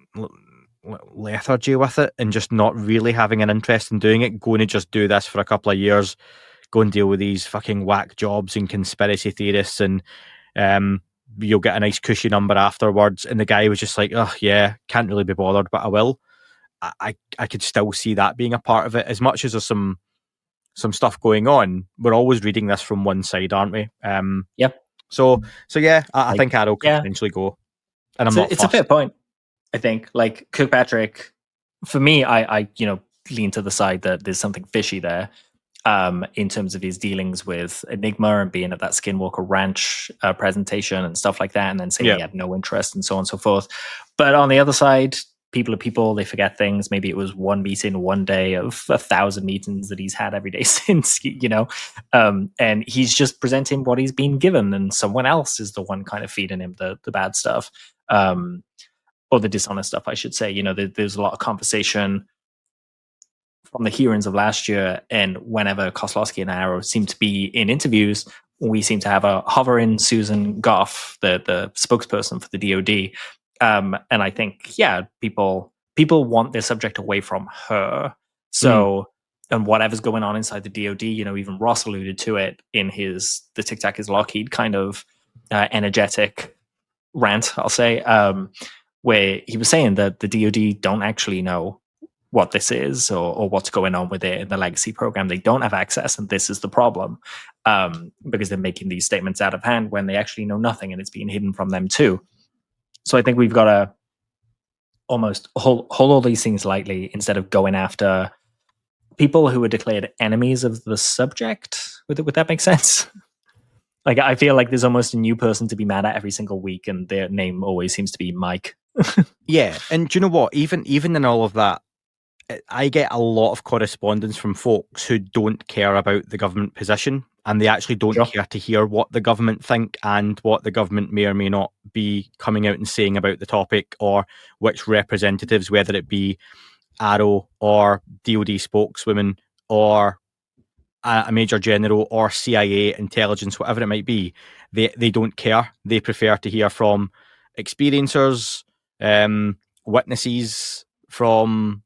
lethargy with it and just not really having an interest in doing it, going to just do this for a couple of years, go and deal with these fucking whack jobs and conspiracy theorists, and you'll get a nice cushy number afterwards. And the guy was just like, oh yeah, can't really be bothered, but I will. I could still see that being a part of it. As much as there's some stuff going on, we're always reading this from one side, aren't we? Yep. So yeah, I think Arrow could potentially go. And it's a fair point. I think, like, Kirkpatrick, for me, I lean to the side that there's something fishy there, in terms of his dealings with Enigma and being at that Skinwalker Ranch presentation and stuff like that, and then saying he had no interest and so on and so forth. But on the other side, people are people, they forget things. Maybe it was one meeting one day of 1,000 meetings that he's had every day since, and he's just presenting what he's been given, and someone else is the one kind of feeding him the bad stuff. Or the dishonest stuff, I should say. There's a lot of conversation from the hearings of last year, and whenever Kozlowski and Arrow seem to be in interviews, we seem to have a hovering Susan Goff, the spokesperson for the DoD. And I think, people want their subject away from her. So, and whatever's going on inside the DoD, even Ross alluded to it in the Tic Tac is Lockheed kind of energetic rant, I'll say, where he was saying that the DoD don't actually know what this is or what's going on with it in the legacy program. They don't have access, and this is the problem, because they're making these statements out of hand when they actually know nothing, and it's being hidden from them too. So I think we've got to almost hold all these things lightly instead of going after people who are declared enemies of the subject. Would that make sense? Like, I feel like there's almost a new person to be mad at every single week, and their name always seems to be Mike. Yeah, and do you know what? Even in all of that, I get a lot of correspondence from folks who don't care about the government position, and they actually don't care to hear what the government think and what the government may or may not be coming out and saying about the topic, or which representatives, whether it be Arrow or DoD spokeswomen or a major general or CIA intelligence, whatever it might be, they don't care. They prefer to hear from experiencers, witnesses, from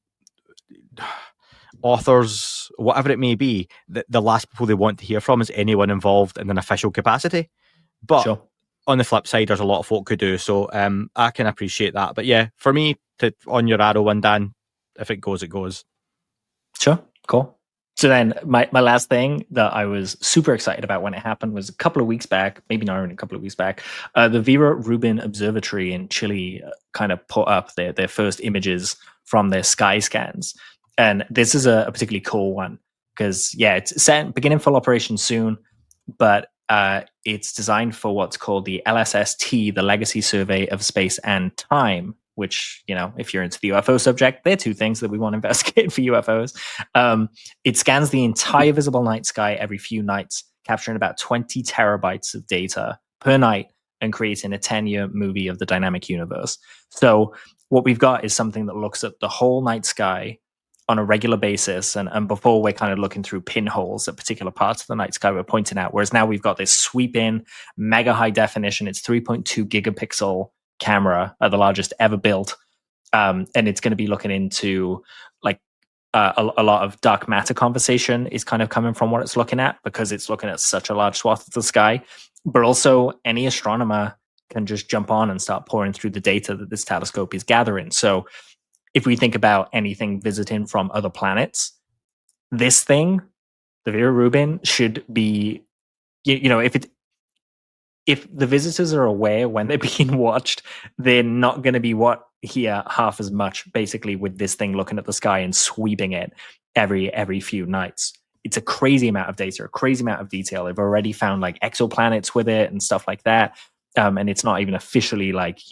authors, whatever it may be. The last people they want to hear from is anyone involved in an official capacity. But on the flip side, there's a lot of folk who do. So I can appreciate that. But yeah, for me, on your Arrow one, Dan, if it goes, it goes. Sure, cool. So then my last thing that I was super excited about when it happened was a couple of weeks back, maybe not even a couple of weeks back, the Vera Rubin Observatory in Chile kind of put up their first images from their sky scans. And this is a particularly cool one because, it's set beginning full operation soon, but it's designed for what's called the LSST, the Legacy Survey of Space and Time, which, if you're into the UFO subject, they're two things that we want to investigate for UFOs. It scans the entire visible night sky every few nights, capturing about 20 terabytes of data per night and creating a 10-year movie of the dynamic universe. So what we've got is something that looks at the whole night sky on a regular basis. And before, we're kind of looking through pinholes at particular parts of the night sky we're pointing out, whereas now we've got this sweep-in, mega high definition, it's 3.2 gigapixel camera, the largest ever built, and it's going to be looking into a lot of dark matter conversation is kind of coming from what it's looking at, because it's looking at such a large swath of the sky. But also any astronomer can just jump on and start pouring through the data that this telescope is gathering. So if we think about anything visiting from other planets, this thing, the Vera Rubin, should be, if it if the visitors are aware when they're being watched, they're not going to be here half as much, basically, with this thing looking at the sky and sweeping it every few nights. It's a crazy amount of data, a crazy amount of detail. They've already found like exoplanets with it and stuff like that. And it's not even officially like,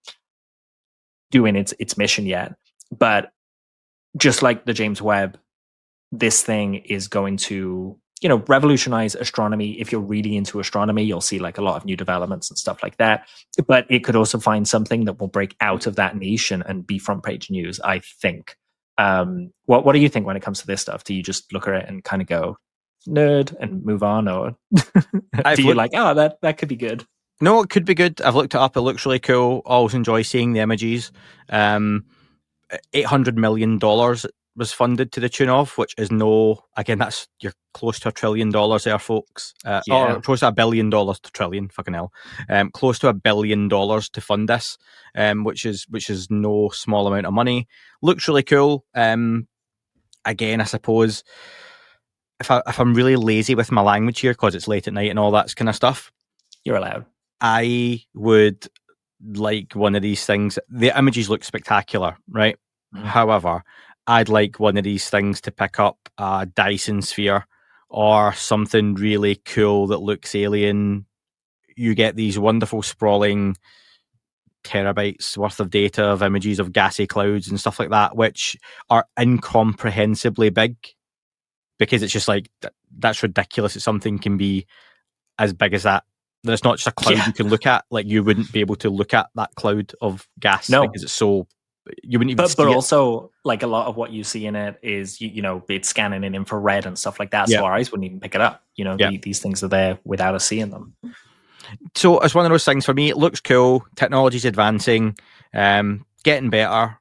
doing its mission yet. But just like the James Webb, this thing is going to, revolutionize astronomy. If you're really into astronomy, you'll see like a lot of new developments and stuff like that. But it could also find something that will break out of that niche and be front page news, I think. What do you think when it comes to this stuff? Do you just look at it and kind of go nerd and move on, or do you like, that could be good? No, it could be good. I've looked it up. It looks really cool. Always enjoy seeing the images. $800 million was funded to the tune of, which is that's you're close to $1 trillion there, folks. Or close to $1 billion to trillion, fucking hell. Close to $1 billion to fund this, which is no small amount of money. Looks really cool. Again, I suppose if I'm really lazy with my language here because it's late at night and all that kind of stuff, you're allowed. I would like one of these things. The images look spectacular, right? Mm. However, I'd like one of these things to pick up a Dyson sphere or something really cool that looks alien. You get these wonderful sprawling terabytes worth of data of images of gassy clouds and stuff like that, which are incomprehensibly big, because it's just like, that's ridiculous that something can be as big as that. There's not just a cloud you can look at. Like, you wouldn't be able to look at that cloud of gas because it's so, you wouldn't even see but it. Also, like, a lot of what you see in it is, it's scanning in infrared and stuff like that, so our eyes wouldn't even pick it up. These things are there without us seeing them. So it's one of those things for me. It looks cool. Technology's advancing, getting better.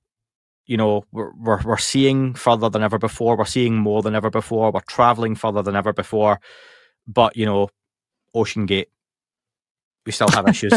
We're seeing further than ever before. We're seeing more than ever before. We're traveling further than ever before. But, OceanGate, we still have issues.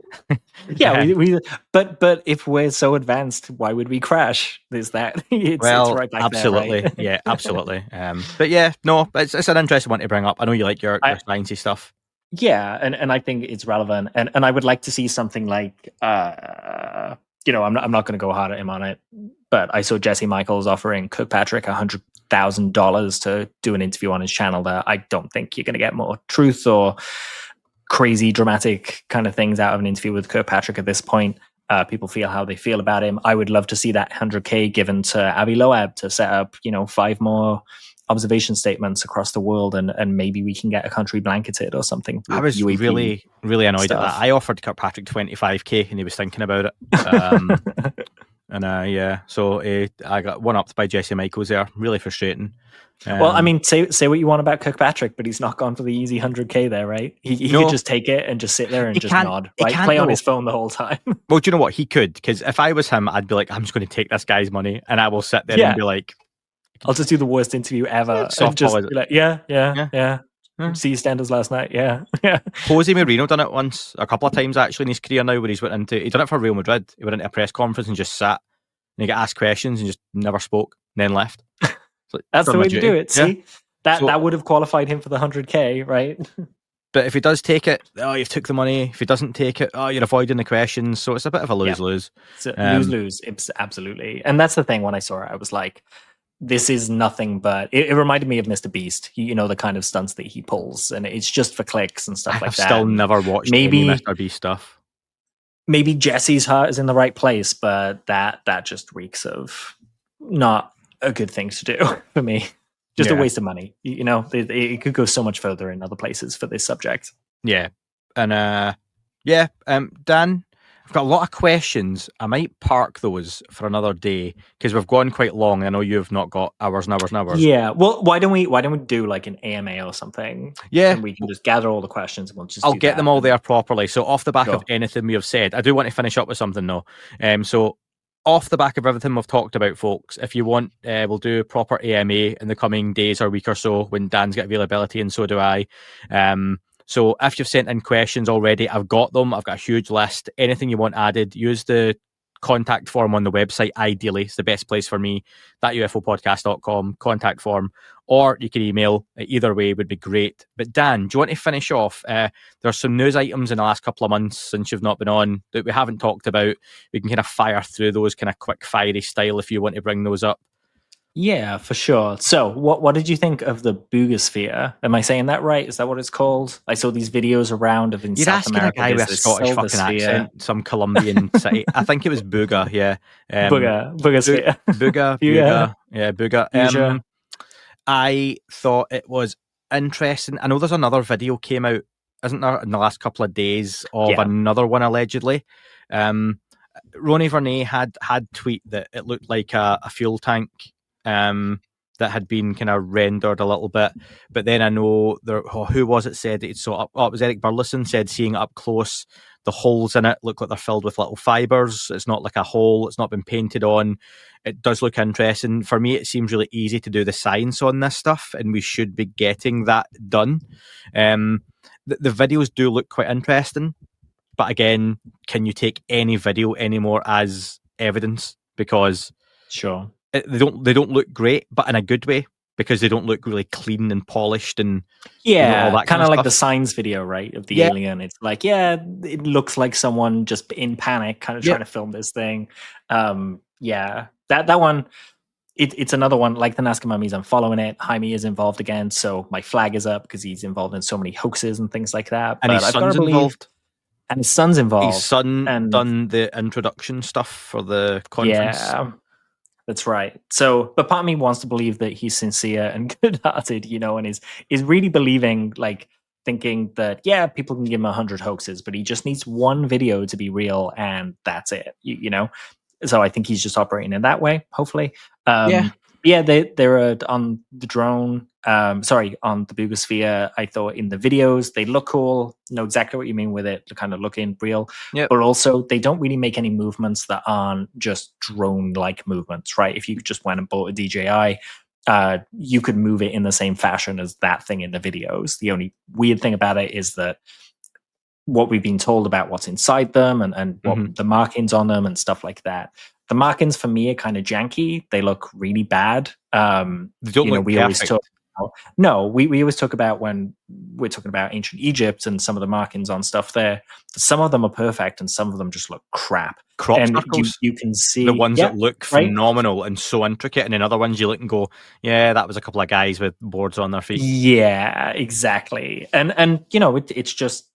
But if we're so advanced, why would we crash? There's that. It's right back absolutely. There, right? Yeah, absolutely. But yeah, no, it's an interesting one to bring up. I know you like your sciencey stuff. Yeah, and I think it's relevant, and I would like to see something like, I'm not going to go hard at him on it, but I saw Jesse Michaels offering Kirkpatrick $100,000 to do an interview on his channel. That I don't think you're going to get more truth or crazy dramatic kind of things out of an interview with Kirkpatrick at this point. People feel how they feel about him. I would love to see that $100K given to Avi Loeb to set up, 5 more observation statements across the world, and maybe we can get a country blanketed or something. I was UAP really annoyed stuff. at that. I offered Kirkpatrick $25K and he was thinking about it. So I got one-upped by Jesse Michaels there. Really frustrating. Well, I mean, say what you want about Kirkpatrick, but he's not gone for the easy 100K there, right? He could just take it and just sit there and just nod, right? Play on his phone the whole time. Well, do you know what? He could, because if I was him, I'd be like, I'm just going to take this guy's money, and I will sit there and be like, I'll just do the worst interview ever. And just be like, yeah. See standards last night, yeah. Jose Mourinho done it once, a couple of times actually in his career now, where he done it for Real Madrid. He went into a press conference and just sat, and he got asked questions and just never spoke, and then left. Like, that's the way to do it. See, that would have qualified him for the 100K, right? But if he does take it, you've took the money. If he doesn't take it, you're avoiding the questions. So it's a bit of a lose-lose. It's lose-lose, absolutely. And that's the thing. When I saw it, I was like, this is nothing but... It reminded me of Mr. Beast, the kind of stunts that he pulls. And it's just for clicks and stuff like that. I've still never watched any Mr. Beast stuff. Maybe Jesse's heart is in the right place, but that just reeks of not a good thing to do for me. Just a waste of money. It could go so much further in other places for this subject. Yeah. And Dan, I've got a lot of questions. I might park those for another day because we've gone quite long. I know you've not got hours and hours and hours. Yeah. Well, why don't we do like an AMA or something? Yeah. And we can just gather all the questions and we'll just I'll get them all there properly. So off the back of anything we have said, I do want to finish up with something though. So off the back of everything we've talked about, folks, if you want, we'll do a proper AMA in the coming days or week or so when Dan's got availability, and so do I. So if you've sent in questions already, I've got them. I've got a huge list. Anything you want added, use the contact form on the website, ideally. It's the best place for me, thatufopodcast.com, contact form, or you can email. Either way would be great. But Dan, do you want to finish off? There's some news items in the last couple of months since you've not been on that we haven't talked about. We can kind of fire through those kind of quick fiery style if you want to bring those up. Yeah, for sure. So, what did you think of the Boogosphere? Am I saying that right? Is that what it's called? I saw these videos around of in You're South asking America. a guy with a Scottish fucking accent, some Colombian city. I think it was Booga, yeah. Boogosphere. Booga. Yeah, Booga. I thought it was interesting. I know there's another video came out, isn't there, in the last couple of days of another one allegedly. Ronnie Vernay had tweet that it looked like a fuel tank that had been kind of rendered a little bit, but then I know who was it said it saw up? Oh, it was Eric Burleson said seeing it up close, the holes in it look like they're filled with little fibers. It's not like a hole. It's not been painted on. It does look interesting. For me, it seems really easy to do the science on this stuff, and we should be getting that done. The videos do look quite interesting, but again, can you take any video anymore as evidence? Because sure. They don't look great, but in a good way, because they don't look really clean and polished and all that kind of like stuff. the Signs video, right, of the alien. It's like, it looks like someone just in panic, kind of trying to film this thing. That one. It's another one like the Nazca Mummies. I'm following it. Jaime is involved again, so my flag is up because he's involved in so many hoaxes and things like that. And his son's involved. And his son's involved. His son done the introduction stuff for the conference. Yeah. That's right. So, but part of me wants to believe that he's sincere and good-hearted, and is really believing, like, thinking that, people can give him 100 hoaxes, but he just needs one video to be real, and that's it, So I think he's just operating in that way, hopefully. They're on the drone, on the Boogosphere. I thought in the videos, they look cool, know exactly what you mean with it, they're kind of looking real. Yep. But also, they don't really make any movements that aren't just drone-like movements, right? If you just went and bought a DJI, you could move it in the same fashion as that thing in the videos. The only weird thing about it is that what we've been told about what's inside them and what the markings on them and stuff like that. The markings for me are kind of janky. They look really bad. They don't look we perfect. Always talk. No, we always talk about when we're talking about ancient Egypt and some of the markings on stuff there. Some of them are perfect and some of them just look crap. Crop circles. You can see the ones that look phenomenal and so intricate, and then other ones you look and go, that was a couple of guys with boards on their feet. Yeah, exactly. And it's just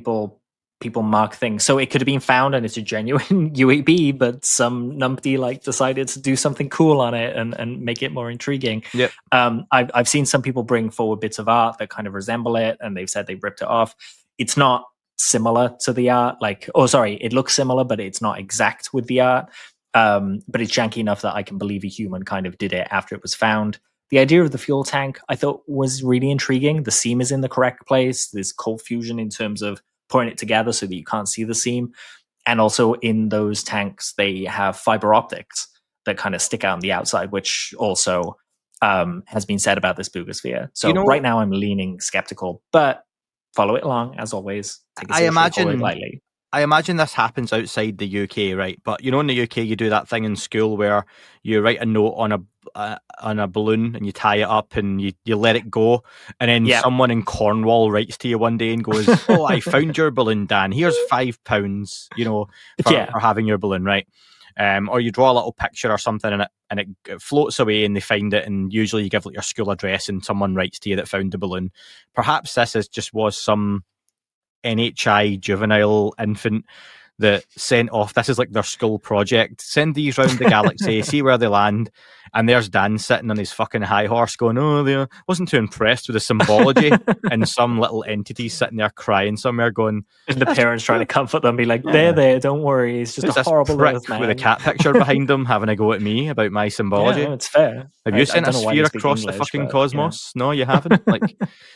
people mark things. So it could have been found and it's a genuine UAP, but some numpty decided to do something cool on it and make it more intriguing. Yep. I've seen some people bring forward bits of art that kind of resemble it, and they've said they ripped it off. It's not similar to the art. It looks similar, but it's not exact with the art. But it's janky enough that I can believe a human kind of did it after it was found. The idea of the fuel tank I thought was really intriguing. The seam is in the correct place. There's cold fusion in terms of pouring it together so that you can't see the seam. And also in those tanks, they have fiber optics that kind of stick out on the outside, which also has been said about this Boogosphere. So right now I'm leaning skeptical, but follow it along as always. I imagine this happens outside the UK, right? But in the UK, you do that thing in school where you write a note on a balloon and you tie it up and you let it go, and then someone in Cornwall writes to you one day and goes, "Oh, I found your balloon, Dan. Here's £5, for having your balloon, right?" Or you draw a little picture or something and it floats away and they find it, and usually you give your school address and someone writes to you that found the balloon. Perhaps this was some NHI juvenile infant that sent off, this is like their school project, send these round the galaxy, see where they land, and there's Dan sitting on his fucking high horse going, they wasn't too impressed with the symbology, and some little entity sitting there crying somewhere going, and the parents trying to comfort them, be like, there, don't worry, it's just a horrible prick man with a cat picture behind him having a go at me about my symbology. It's fair. Have you sent a sphere across the fucking cosmos? No, you haven't. Like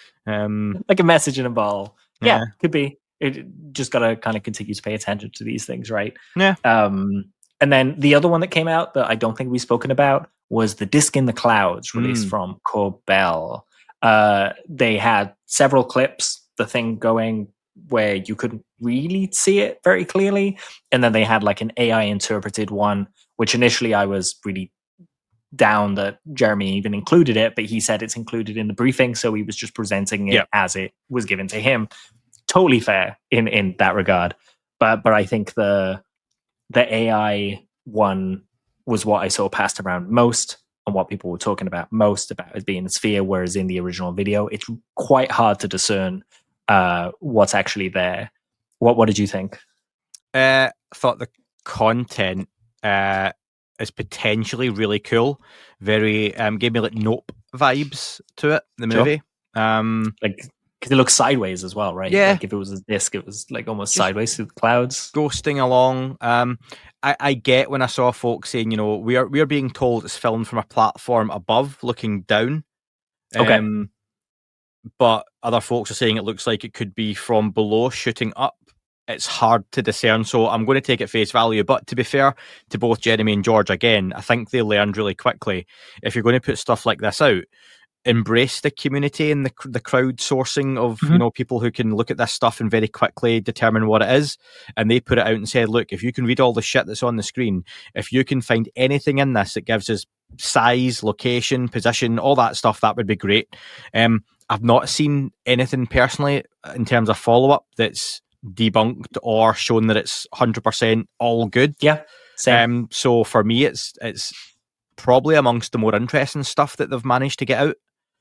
a message in a ball. Yeah, could be. It just got to kind of continue to pay attention to these things, right? Yeah. And then the other one that came out that I don't think we've spoken about was the Disc in the Clouds, released from Corbell. They had several clips, the thing going where you couldn't really see it very clearly. And then they had like an AI interpreted one, which initially I was really down that Jeremy even included it, but he said it's included in the briefing, so he was just presenting it as it was given to him. Totally fair in that regard. But I think the AI one was what I saw passed around most and what people were talking about most about as being a sphere, whereas in the original video, it's quite hard to discern what's actually there. What did you think? I thought the content is potentially really cool. Very gave me like Nope vibes to it, the movie. Like, because it looks sideways as well, right? Yeah. Like if it was a disc, it was like almost sideways through the clouds. Ghosting along. I get when I saw folks saying, you know, we are being told it's filmed from a platform above looking down. Okay. But other folks are saying it looks like it could be from below shooting up. It's hard to discern, so I'm going to take it face value. But to be fair to both Jeremy and George, again, I think they learned really quickly. If you're going to put stuff like this out, embrace the community and the crowdsourcing of you know, people who can look at this stuff and very quickly determine what it is. And they put it out and said, look, if you can read all the shit that's on the screen, if you can find anything in this that gives us size, location, position, all that stuff, that would be great. I've not seen anything personally in terms of follow-up that's debunked or shown that it's 100% all good. Yeah, same. So for me, it's probably amongst the more interesting stuff that they've managed to get out.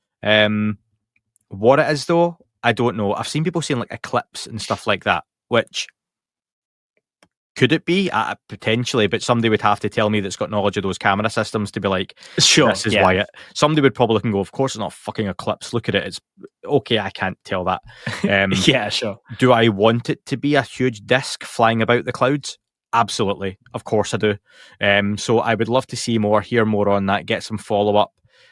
What it is though, I don't know. I've seen people saying like eclipse and stuff like that, which could it be? Potentially, but somebody would have to tell me that's got knowledge of those camera systems to be like, sure, this is why it. Somebody would probably look and go, of course it's not fucking eclipse. Look at it. It's okay. I can't tell that. Yeah, sure. Do I want it to be a huge disc flying about the clouds? Absolutely. Of course I do. So I would love to see more, hear more on that, get some follow-up.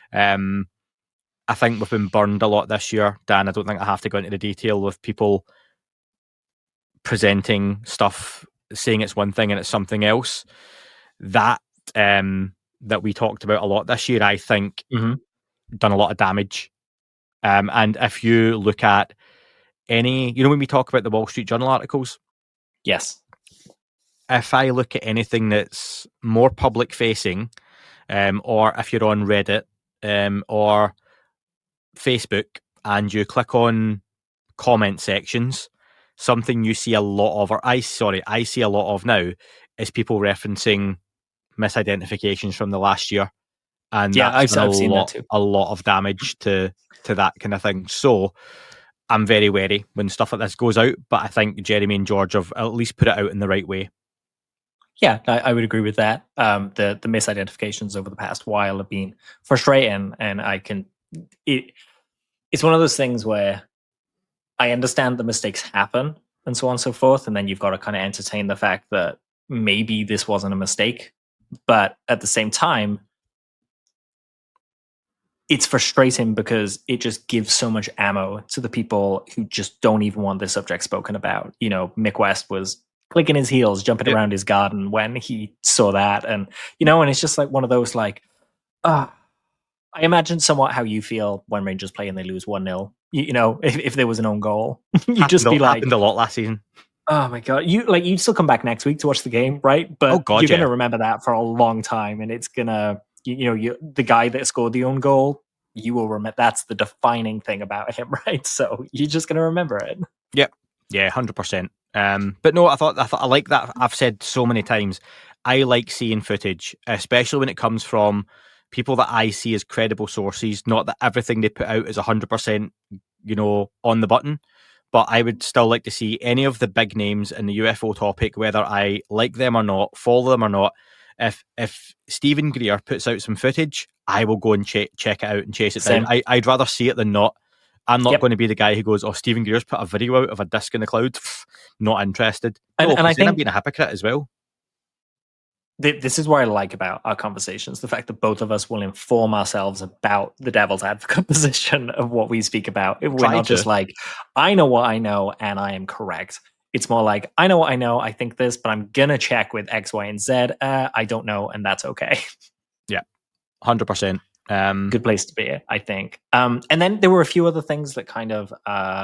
I think we've been burned a lot this year, Dan. I don't think I have to go into the detail of people presenting stuff, saying it's one thing and it's something else. That that we talked about a lot this year, I think, done a lot of damage. And if you look at any, you know, when we talk about the Wall Street Journal articles, yes. If I look at anything that's more public facing, or if you're on Reddit or Facebook and you click on comment sections, something you see a lot of, or I see a lot of now, is people referencing misidentifications from the last year. And yeah, that's I've seen that too. A lot of damage to that kind of thing. So I'm very wary when stuff like this goes out, but I think Jeremy and George have at least put it out in the right way. Yeah, I would agree with that. The misidentifications over the past while have been frustrating, and it's one of those things where I understand the mistakes happen and so on and so forth, and then you've got to kind of entertain the fact that maybe this wasn't a mistake, but at the same time, it's frustrating because it just gives so much ammo to the people who just don't even want this subject spoken about. You know, Mick West was clicking his heels, jumping around his garden when he saw that. And, you know, and it's just like one of those like, I imagine somewhat how you feel when Rangers play and they lose 1-0. You know, if there was an own goal, you'd just be like, happened a lot last season. Oh my God. You'd still come back next week to watch the game, right? But you're going to remember that for a long time. And it's going to, the guy that scored the own goal, you will remember. That's the defining thing about him, right? So you're just going to remember it. Yep. Yeah, 100%. But no, I thought I like that. I've said so many times, I like seeing footage, especially when it comes from people that I see as credible sources. Not that everything they put out is 100%, on the button, but I would still like to see any of the big names in the UFO topic, whether I like them or not, follow them or not. If Stephen Greer puts out some footage, I will go and check it out and chase it down. I'd rather see it than not. I'm not going to be the guy who goes, Stephen Greer's put a video out of a disc in the cloud. Not interested. And I think I'm being a hypocrite as well. This is what I like about our conversations, the fact that both of us will inform ourselves about the devil's advocate position of what we speak about. We're not just like, I know what I know and I am correct. It's more like, I know what I know, I think this, but I'm going to check with X, Y, and Z. I don't know, and that's okay. Yeah, 100%. Good place to be, I think. And then there were a few other things that kind of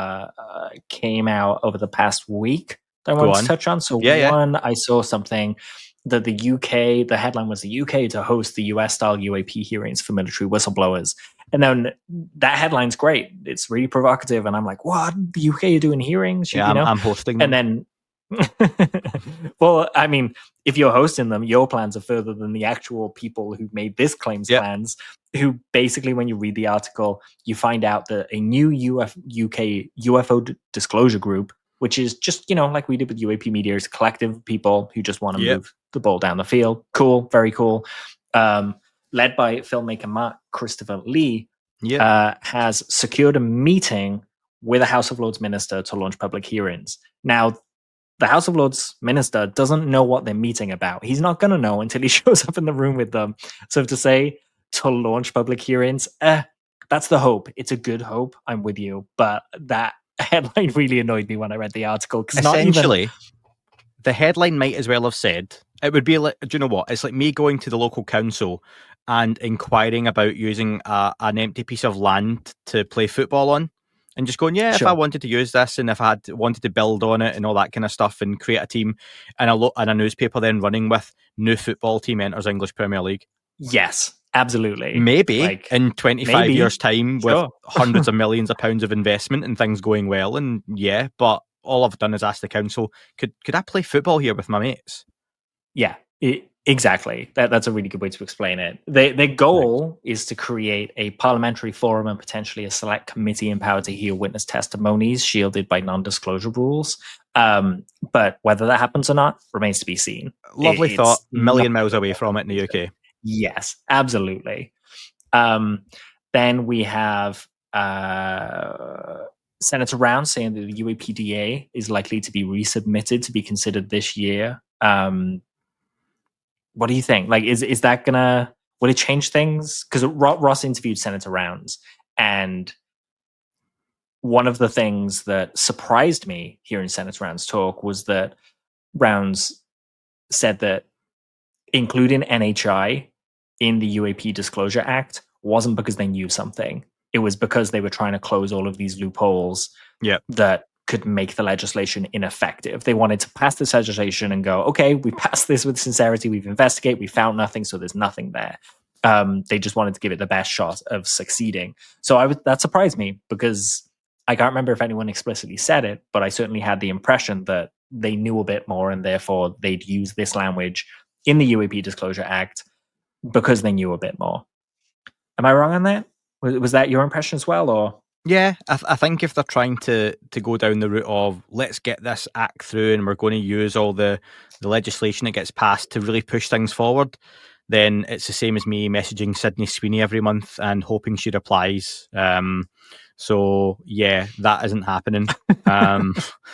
came out over the past week that I wanted to touch on. So one, I saw something that the headline was the UK to host the US-style UAP hearings for military whistleblowers. And then that headline's great. It's really provocative. And I'm like, what? The UK are doing hearings? Yeah, I'm hosting them. And then, well, I mean, if you're hosting them, your plans are further than the actual people who made this claims plans, who basically, when you read the article, you find out that a new UK UFO disclosure group, which is just, like we did with UAP Media, is a collective of people who just want to move the ball down the field. Cool, very cool. Led by filmmaker Mark Christopher Lee, has secured a meeting with a House of Lords minister to launch public hearings. Now, the House of Lords minister doesn't know what they're meeting about. He's not going to know until he shows up in the room with them. So to say to launch public hearings, that's the hope. It's a good hope. I'm with you. But that headline really annoyed me when I read the article. Essentially, the headline might as well have said, it would be like, do you know what? It's like me going to the local council and inquiring about using an empty piece of land to play football on. And just going, if I wanted to use this and if I had wanted to build on it and all that kind of stuff and create a team and a newspaper then running with new football team enters English Premier League. Yes, absolutely. Maybe in 25 years' time with hundreds of millions of pounds of investment and things going well. And but all I've done is ask the council, could I play football here with my mates? Yeah, exactly. That's a really good way to explain it. Their goal is to create a parliamentary forum and potentially a select committee empowered to hear witness testimonies shielded by non-disclosure rules. But whether that happens or not remains to be seen. Lovely thought. Million miles away from it in the UK. Yes, absolutely. Then we have Senator Rounds saying that the UAPDA is likely to be resubmitted to be considered this year. What do you think? Like, is that will it change things? Because Ross interviewed Senator Rounds, and one of the things that surprised me here in Senator Rounds' talk was that Rounds said that including NHI in the UAP Disclosure Act wasn't because they knew something. It was because they were trying to close all of these loopholes that could make the legislation ineffective. They wanted to pass this legislation and go, okay, we passed this with sincerity, we've investigated, we found nothing, so there's nothing there. They just wanted to give it the best shot of succeeding. So that surprised me because I can't remember if anyone explicitly said it, but I certainly had the impression that they knew a bit more and therefore they'd use this language in the UAP Disclosure Act because they knew a bit more. Am I wrong on that? Was that your impression as well, or? Yeah, I think if they're trying to go down the route of let's get this act through and we're going to use all the legislation that gets passed to really push things forward, then it's the same as me messaging Sydney Sweeney every month and hoping she replies. So yeah, that isn't happening. I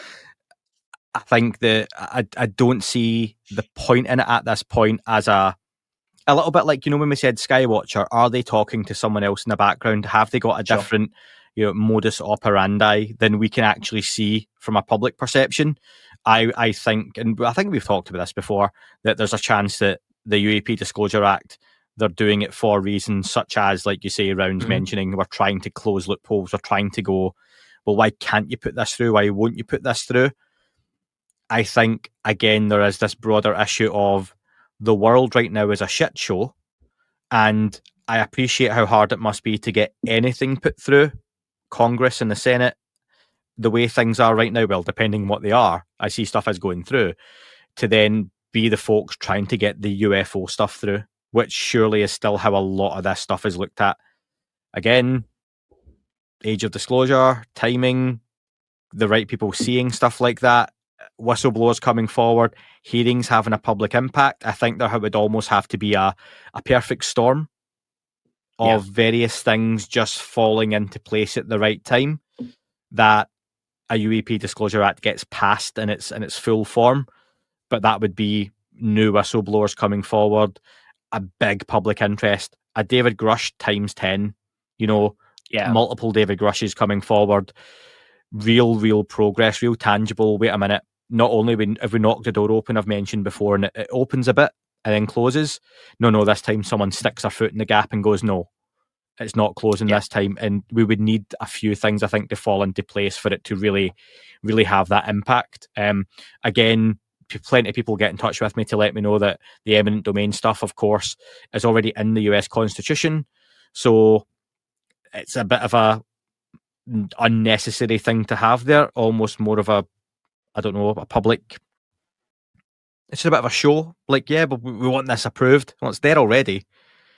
think that I don't see the point in it at this point as a little bit like, when we said Skywatcher, are they talking to someone else in the background? Have they got a different modus operandi than we can actually see from a public perception? I think, and I think we've talked about this before, that there's a chance that the UAP Disclosure Act, they're doing it for reasons such as, like you say, Rounds mentioning, we're trying to close loopholes, we're trying to go, well, why can't you put this through? Why won't you put this through? I think, again, there is this broader issue of the world right now is a shit show, and I appreciate how hard it must be to get anything put through Congress and the Senate the way things are right now. Well, depending on what they are, I see stuff is going through, to then be the folks trying to get the UFO stuff through, which surely is still how a lot of this stuff is looked at. Again, age of disclosure, timing, the right people seeing stuff like that, whistleblowers coming forward, hearings having a public impact. I think there would almost have to be a perfect storm of various things just falling into place at the right time, that a UAP Disclosure Act gets passed in its full form. But that would be new whistleblowers coming forward, a big public interest, a David Grush times 10, multiple David Grushes coming forward, real progress, real tangible. Wait a minute. Not only have we knocked the door open, I've mentioned before, and it opens a bit and then closes. No, this time someone sticks their foot in the gap and goes, no, it's not closing this time, and we would need a few things, I think, to fall into place for it to really, really have that impact. Again, plenty of people get in touch with me to let me know that the eminent domain stuff, of course, is already in the US Constitution, so it's a bit of a unnecessary thing to have there, almost more of a, I don't know, a public, it's just a bit of a show, like, yeah, but we want this approved. Well, it's there already.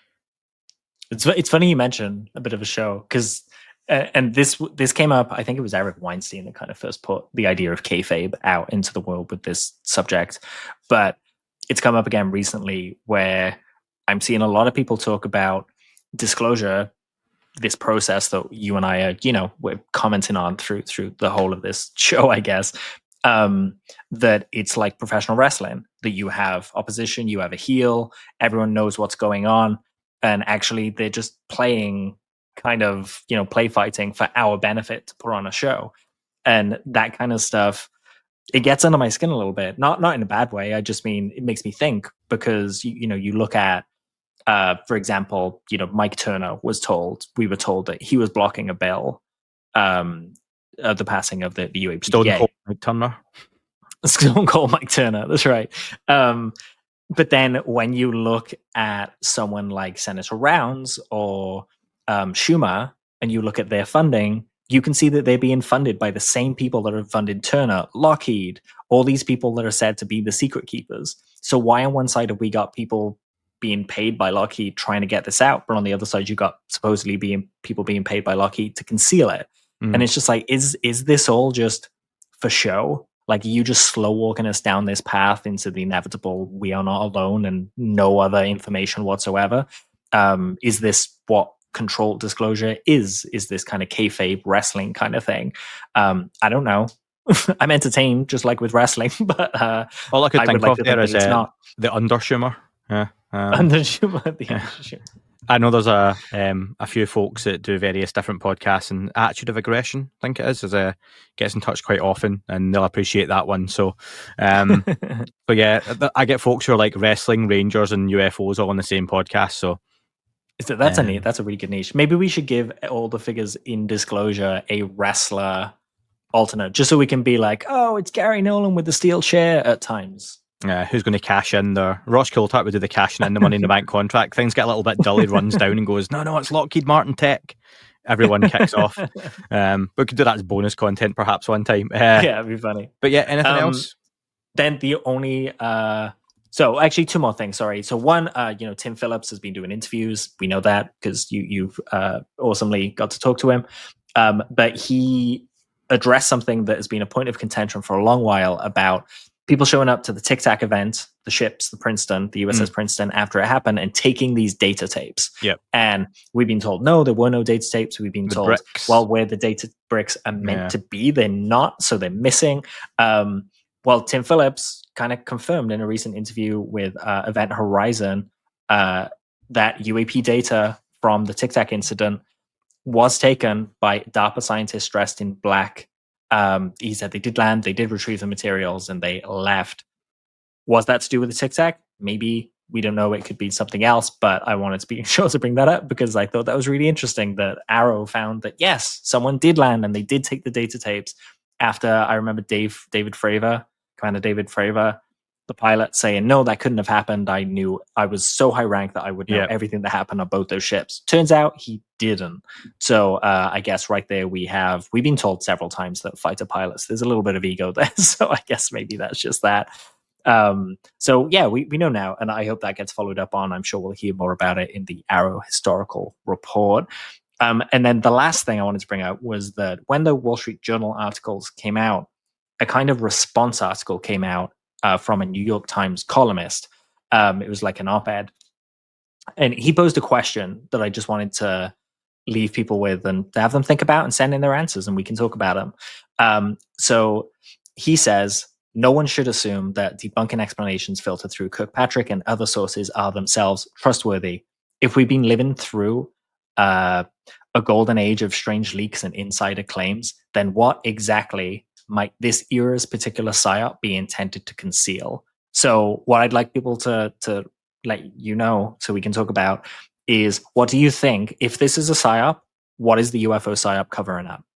It's funny you mention a bit of a show, because and this came up, I think it was Eric Weinstein that kind of first put the idea of kayfabe out into the world with this subject, but it's come up again recently where I'm seeing a lot of people talk about disclosure, this process that you and I are, we're commenting on through the whole of this show, I guess, that it's like professional wrestling, that you have opposition, you have a heel, everyone knows what's going on, and actually they're just playing kind of, play fighting for our benefit to put on a show. And that kind of stuff, it gets under my skin a little bit, not in a bad way. I just mean, it makes me think, because, you look at, for example, Mike Turner we were told that he was blocking a bill, the passing of the UAPTO. Stone Cold Mike Turner. Stone Cold Mike Turner, that's right. But then when you look at someone like Senator Rounds or Schumer, and you look at their funding, you can see that they're being funded by the same people that have funded Turner, Lockheed, all these people that are said to be the secret keepers. So why on one side have we got people being paid by Lockheed trying to get this out, but on the other side you got supposedly people being paid by Lockheed to conceal it? And it's just like, is this all just for show? Like, you just slow walking us down this path into the inevitable we are not alone and no other information whatsoever? Is this what controlled disclosure is? Is this kind of kayfabe wrestling kind of thing? I don't know. I'm entertained, just like with wrestling, but all I could think of there is the Underschumer. Yeah, Underschumer. I know there's a few folks that do various different podcasts, and Attitude of Aggression, I think it is gets in touch quite often, and they'll appreciate that one. So, but yeah, I get folks who are like wrestling, Rangers, and UFOs all on the same podcast. So that's a really good niche. Maybe we should give all the figures in disclosure a wrestler alternate, just so we can be like, oh, it's Gary Nolan with the steel chair at times. Who's going to cash in there? Ross Coulthard would do the cashing in the Money in the Bank contract. Things get a little bit dull. He runs down and goes, no, it's Lockheed Martin Tech. Everyone kicks off. We could do that as bonus content perhaps one time. Yeah, it'd be funny. But yeah, anything else? Then the only... So actually, two more things, sorry. So one, Tim Phillips has been doing interviews. We know that because you've awesomely got to talk to him. But he addressed something that has been a point of contention for a long while about people showing up to the Tic Tac event, the ships, the Princeton, the USS Princeton, after it happened, and taking these data tapes. Yep. And we've been told, no, there were no data tapes. We've been told, bricks. Well, where the data bricks are meant to be, they're not, so they're missing. Well, Tim Phillips kind of confirmed in a recent interview with Event Horizon that UAP data from the Tic Tac incident was taken by DARPA scientists dressed in black. He said they did land, they did retrieve the materials, and they left. Was that to do with the Tic Tac? Maybe. We don't know. It could be something else, but I wanted to be sure to bring that up because I thought that was really interesting that Arrow found that, yes, someone did land and they did take the data tapes after, I remember David Fravor, the pilot, saying, no, that couldn't have happened. I knew I was so high ranked that I would know everything that happened on both those ships. Turns out he didn't. So I guess right there we've been told several times that fighter pilots, there's a little bit of ego there. So I guess maybe that's just that. So yeah, we know now, and I hope that gets followed up on. I'm sure we'll hear more about it in the Arrow historical report. And then the last thing I wanted to bring out was that when the Wall Street Journal articles came out, a kind of response article came out from a New York Times columnist. It was like an op-ed. And he posed a question that I just wanted to leave people with and to have them think about and send in their answers, and we can talk about them. So he says, no one should assume that debunking explanations filtered through Kirkpatrick and other sources are themselves trustworthy. If we've been living through a golden age of strange leaks and insider claims, then what exactly might this era's particular psyop be intended to conceal? So what I'd like people to let you know, so we can talk about, is, what do you think, if this is a PSYOP, what is the UFO PSYOP covering up?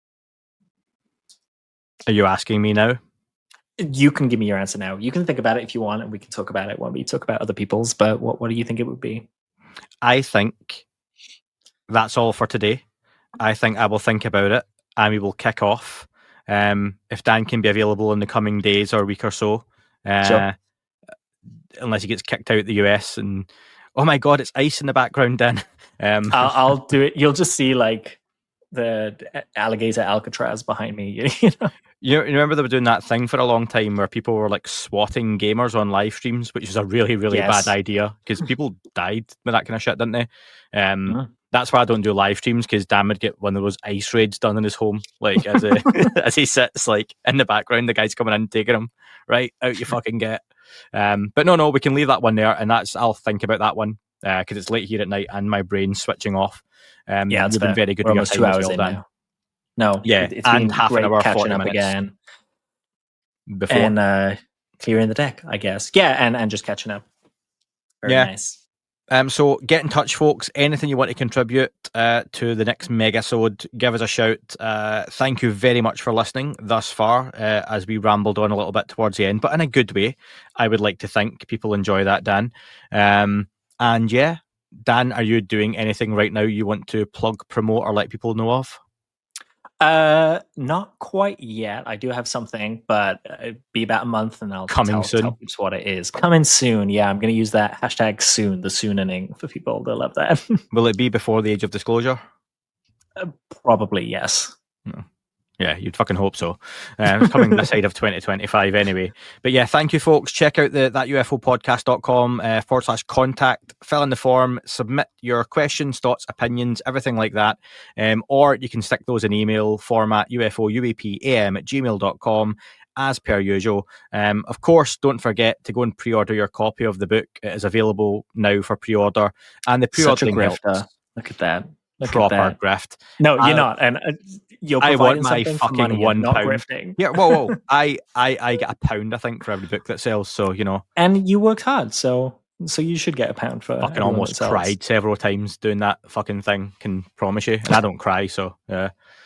Are you asking me now? You can give me your answer now. You can think about it if you want, and we can talk about it when we talk about other people's, but what do you think it would be? I think that's all for today. I think I will think about it, and we will kick off. If Dan can be available in the coming days or week or so, Sure. Unless he gets kicked out of the US, and oh my God, it's ice in the background, Dan. I'll do it. You'll just see like the alligator Alcatraz behind me. You know? You remember they were doing that thing for a long time where people were like swatting gamers on live streams, which is a really, really bad idea because people died with that kind of shit, didn't they? That's why I don't do live streams, because Dan would get one of those ice raids done in his home, like as as he sits like in the background, the guy's coming in taking him right out. You fucking get. But no, we can leave that one there, and I'll think about that one because it's late here at night and my brain's switching off. You've been very good. We're almost 2 hours in now. No, yeah, it's and been half an hour, catching 40 up minutes again before, and clearing the deck, I guess. Yeah, and just catching up. Very nice. So get in touch, folks. Anything you want to contribute to the next megasode, give us a shout. Thank you very much for listening thus far, as we rambled on a little bit towards the end, but in a good way. I would like to think people enjoy that, Dan. And yeah, Dan, are you doing anything right now you want to plug, promote, or let people know of? Not quite yet. I do have something, but it'll be about a month, and I'll tell people what it is. Coming soon. Yeah, I'm going to use that hashtag soon, the soonening for people. They'll love that. Will it be before the age of disclosure? Probably, yes. Yeah, you'd fucking hope so. It's coming this side of 2025 anyway. But yeah, thank you, folks. Check out thatufopodcast.com/contact. Fill in the form, submit your questions, thoughts, opinions, everything like that. Or you can stick those in email format, ufouapam@gmail.com, as per usual. Of course, don't forget to go and pre-order your copy of the book. It is available now for pre-order. And the pre-ordering helps. Look at that. Proper grift. No, you're not. And you're providing I want my fucking £1. Grifting. Yeah, whoa. I get £1, I think, for every book that sells. So, you know. And you worked hard, so you should get £1 for. Fucking almost cried several times doing that fucking thing. Can promise you. And I don't cry, so yeah.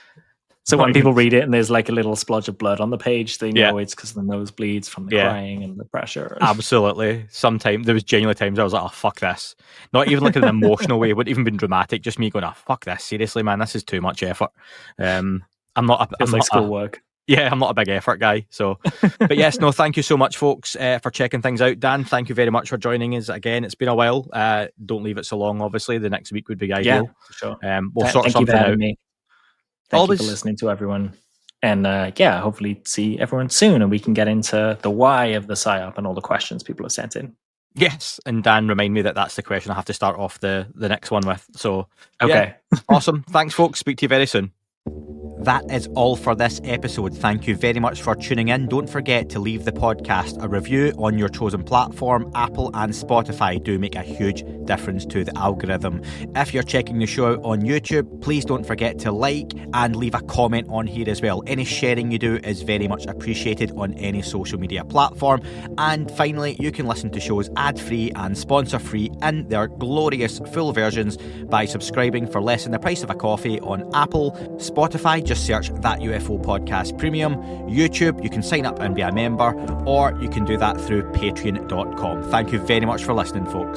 So when people read it and there's like a little splodge of blood on the page, they know it's because the nosebleeds from the crying and the pressure. Absolutely. Sometimes there was genuinely times I was like, oh, fuck this. Not even like in an emotional way. It wouldn't even been dramatic. Just me going, oh, fuck this. Seriously, man, this is too much effort. I'm not schoolwork. I'm not a big effort guy. So, but yes, no, thank you so much, folks, for checking things out. Dan, thank you very much for joining us again. It's been a while. Don't leave it so long, obviously. The next week would be ideal. Yeah, for sure. We'll sort something out. Thank you for listening to everyone. And hopefully see everyone soon, and we can get into the why of the PSYOP and all the questions people have sent in. Yes, and Dan, remind me that's the question I have to start off the next one with. So, okay. Awesome. Thanks, folks. Speak to you very soon. That is all for this episode. Thank you very much for tuning in. Don't forget to leave the podcast a review on your chosen platform. Apple and Spotify do make a huge difference to the algorithm. If you're checking the show out on YouTube, please don't forget to like and leave a comment on here as well. Any sharing you do is very much appreciated on any social media platform. And finally, you can listen to shows ad-free and sponsor-free in their glorious full versions by subscribing for less than the price of a coffee on Apple, Spotify, just search That UFO Podcast Premium. YouTube, you can sign up and be a member, or you can do that through patreon.com. Thank you very much for listening, folks.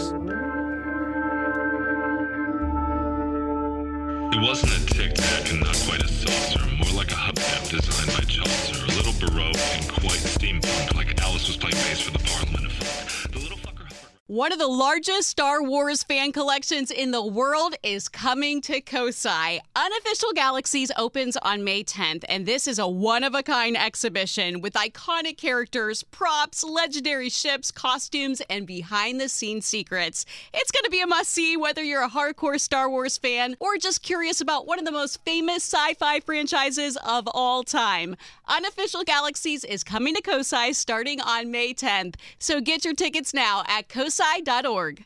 It wasn't a tic-tac and not quite a saucer, more like a hubcap designed by Chaucer, a little Baroque and quite steampunk, like Alice was playing bass for the Parliament of Folk. The little fucker... One of the largest Star Wars fan collections in the world is coming to Kosai. Unofficial Galaxies opens on May 10th, and this is a one-of-a-kind exhibition with iconic characters, props, legendary ships, costumes, and behind-the-scenes secrets. It's going to be a must-see whether you're a hardcore Star Wars fan or just curious about one of the most famous sci-fi franchises of all time. Unofficial Galaxies is coming to Kosai starting on May 10th, so get your tickets now at kosai.org.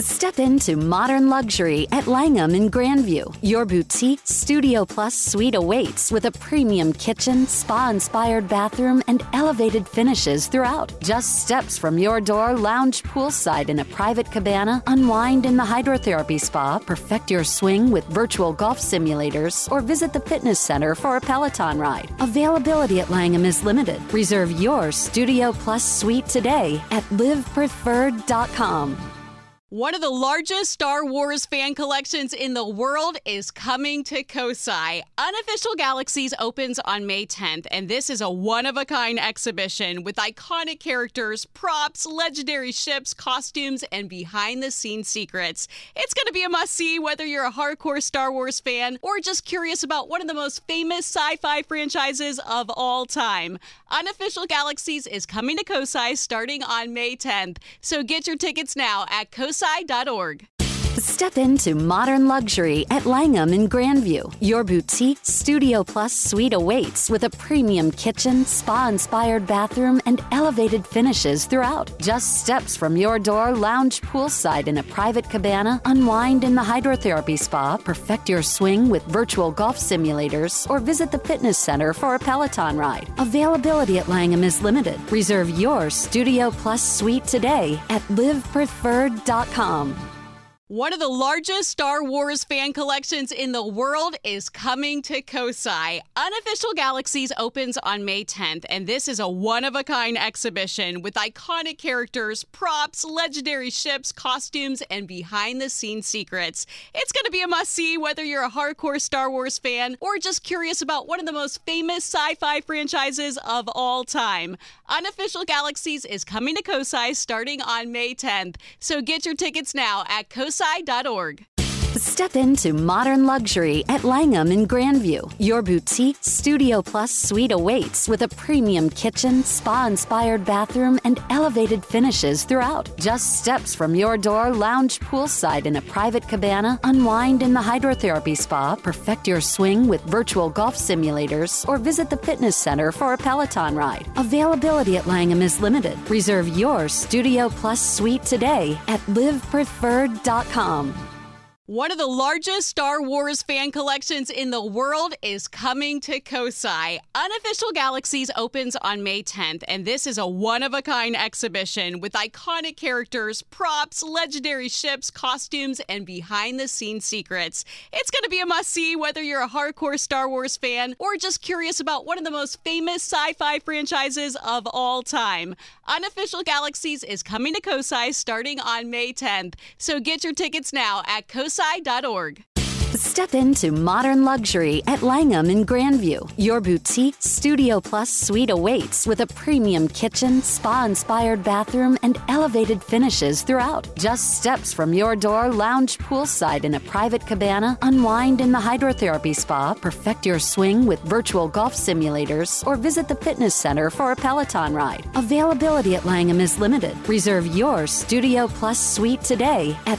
Step into modern luxury at Langham in Grandview. Your boutique Studio Plus suite awaits with a premium kitchen, spa-inspired bathroom, and elevated finishes throughout. Just steps from your door, lounge poolside in a private cabana, unwind in the hydrotherapy spa, perfect your swing with virtual golf simulators, or visit the fitness center for a Peloton ride. Availability at Langham is limited. Reserve your Studio Plus suite today at livepreferred.com. One of the largest Star Wars fan collections in the world is coming to Kosai. Unofficial Galaxies opens on May 10th, and this is a one-of-a-kind exhibition with iconic characters, props, legendary ships, costumes, and behind-the-scenes secrets. It's going to be a must-see whether you're a hardcore Star Wars fan or just curious about one of the most famous sci-fi franchises of all time. Unofficial Galaxies is coming to Kosai starting on May 10th, so get your tickets now at kosai.org. Step into modern luxury at Langham in Grandview. Your boutique Studio Plus suite awaits with a premium kitchen, spa-inspired bathroom, and elevated finishes throughout. Just steps from your door, lounge poolside in a private cabana, unwind in the hydrotherapy spa, perfect your swing with virtual golf simulators, or visit the fitness center for a Peloton ride. Availability at Langham is limited. Reserve your Studio Plus suite today at livepreferred.com. One of the largest Star Wars fan collections in the world is coming to Kosai. Unofficial Galaxies opens on May 10th, and this is a one-of-a-kind exhibition with iconic characters, props, legendary ships, costumes, and behind-the-scenes secrets. It's going to be a must-see whether you're a hardcore Star Wars fan or just curious about one of the most famous sci-fi franchises of all time. Unofficial Galaxies is coming to Kosai starting on May 10th, so get your tickets now at kosai.org. Step into modern luxury at Langham in Grandview. Your boutique Studio Plus suite awaits with a premium kitchen, spa-inspired bathroom, and elevated finishes throughout. Just steps from your door, lounge poolside in a private cabana, unwind in the hydrotherapy spa, perfect your swing with virtual golf simulators, or visit the fitness center for a Peloton ride. Availability at Langham is limited. Reserve your Studio Plus suite today at livepreferred.com. One of the largest Star Wars fan collections in the world is coming to Kosai. Unofficial Galaxies opens on May 10th, and this is a one-of-a-kind exhibition with iconic characters, props, legendary ships, costumes, and behind-the-scenes secrets. It's going to be a must-see whether you're a hardcore Star Wars fan or just curious about one of the most famous sci-fi franchises of all time. Unofficial Galaxies is coming to Kosai starting on May 10th, so get your tickets now at kosai.org. Step into modern luxury at Langham in Grandview. Your boutique Studio Plus suite awaits with a premium kitchen, spa-inspired bathroom, and elevated finishes throughout. Just steps from your door, lounge poolside in a private cabana, unwind in the hydrotherapy spa, perfect your swing with virtual golf simulators, or visit the fitness center for a Peloton ride. Availability at Langham is limited. Reserve your Studio Plus suite today at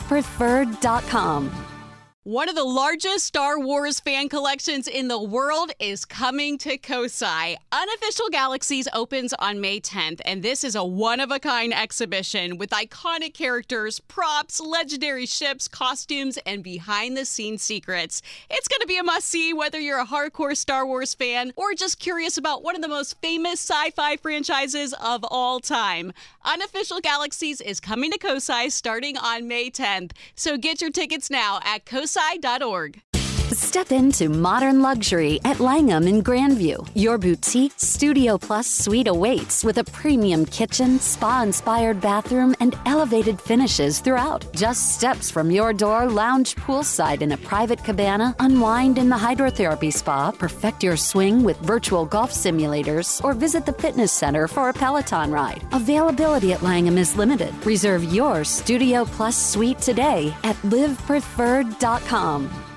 livepreferred.com. One of the largest Star Wars fan collections in the world is coming to Kosai. Unofficial Galaxies opens on May 10th, and this is a one-of-a-kind exhibition with iconic characters, props, legendary ships, costumes, and behind-the-scenes secrets. It's going to be a must-see whether you're a hardcore Star Wars fan or just curious about one of the most famous sci-fi franchises of all time. Unofficial Galaxies is coming to Kosai starting on May 10th, so get your tickets now at kosai.org. Step into modern luxury at Langham in Grandview. Your boutique Studio Plus suite awaits with a premium kitchen, spa-inspired bathroom, and elevated finishes throughout. Just steps from your door, lounge poolside in a private cabana, unwind in the hydrotherapy spa, perfect your swing with virtual golf simulators, or visit the fitness center for a Peloton ride. Availability at Langham is limited. Reserve your Studio Plus suite today at livepreferred.com.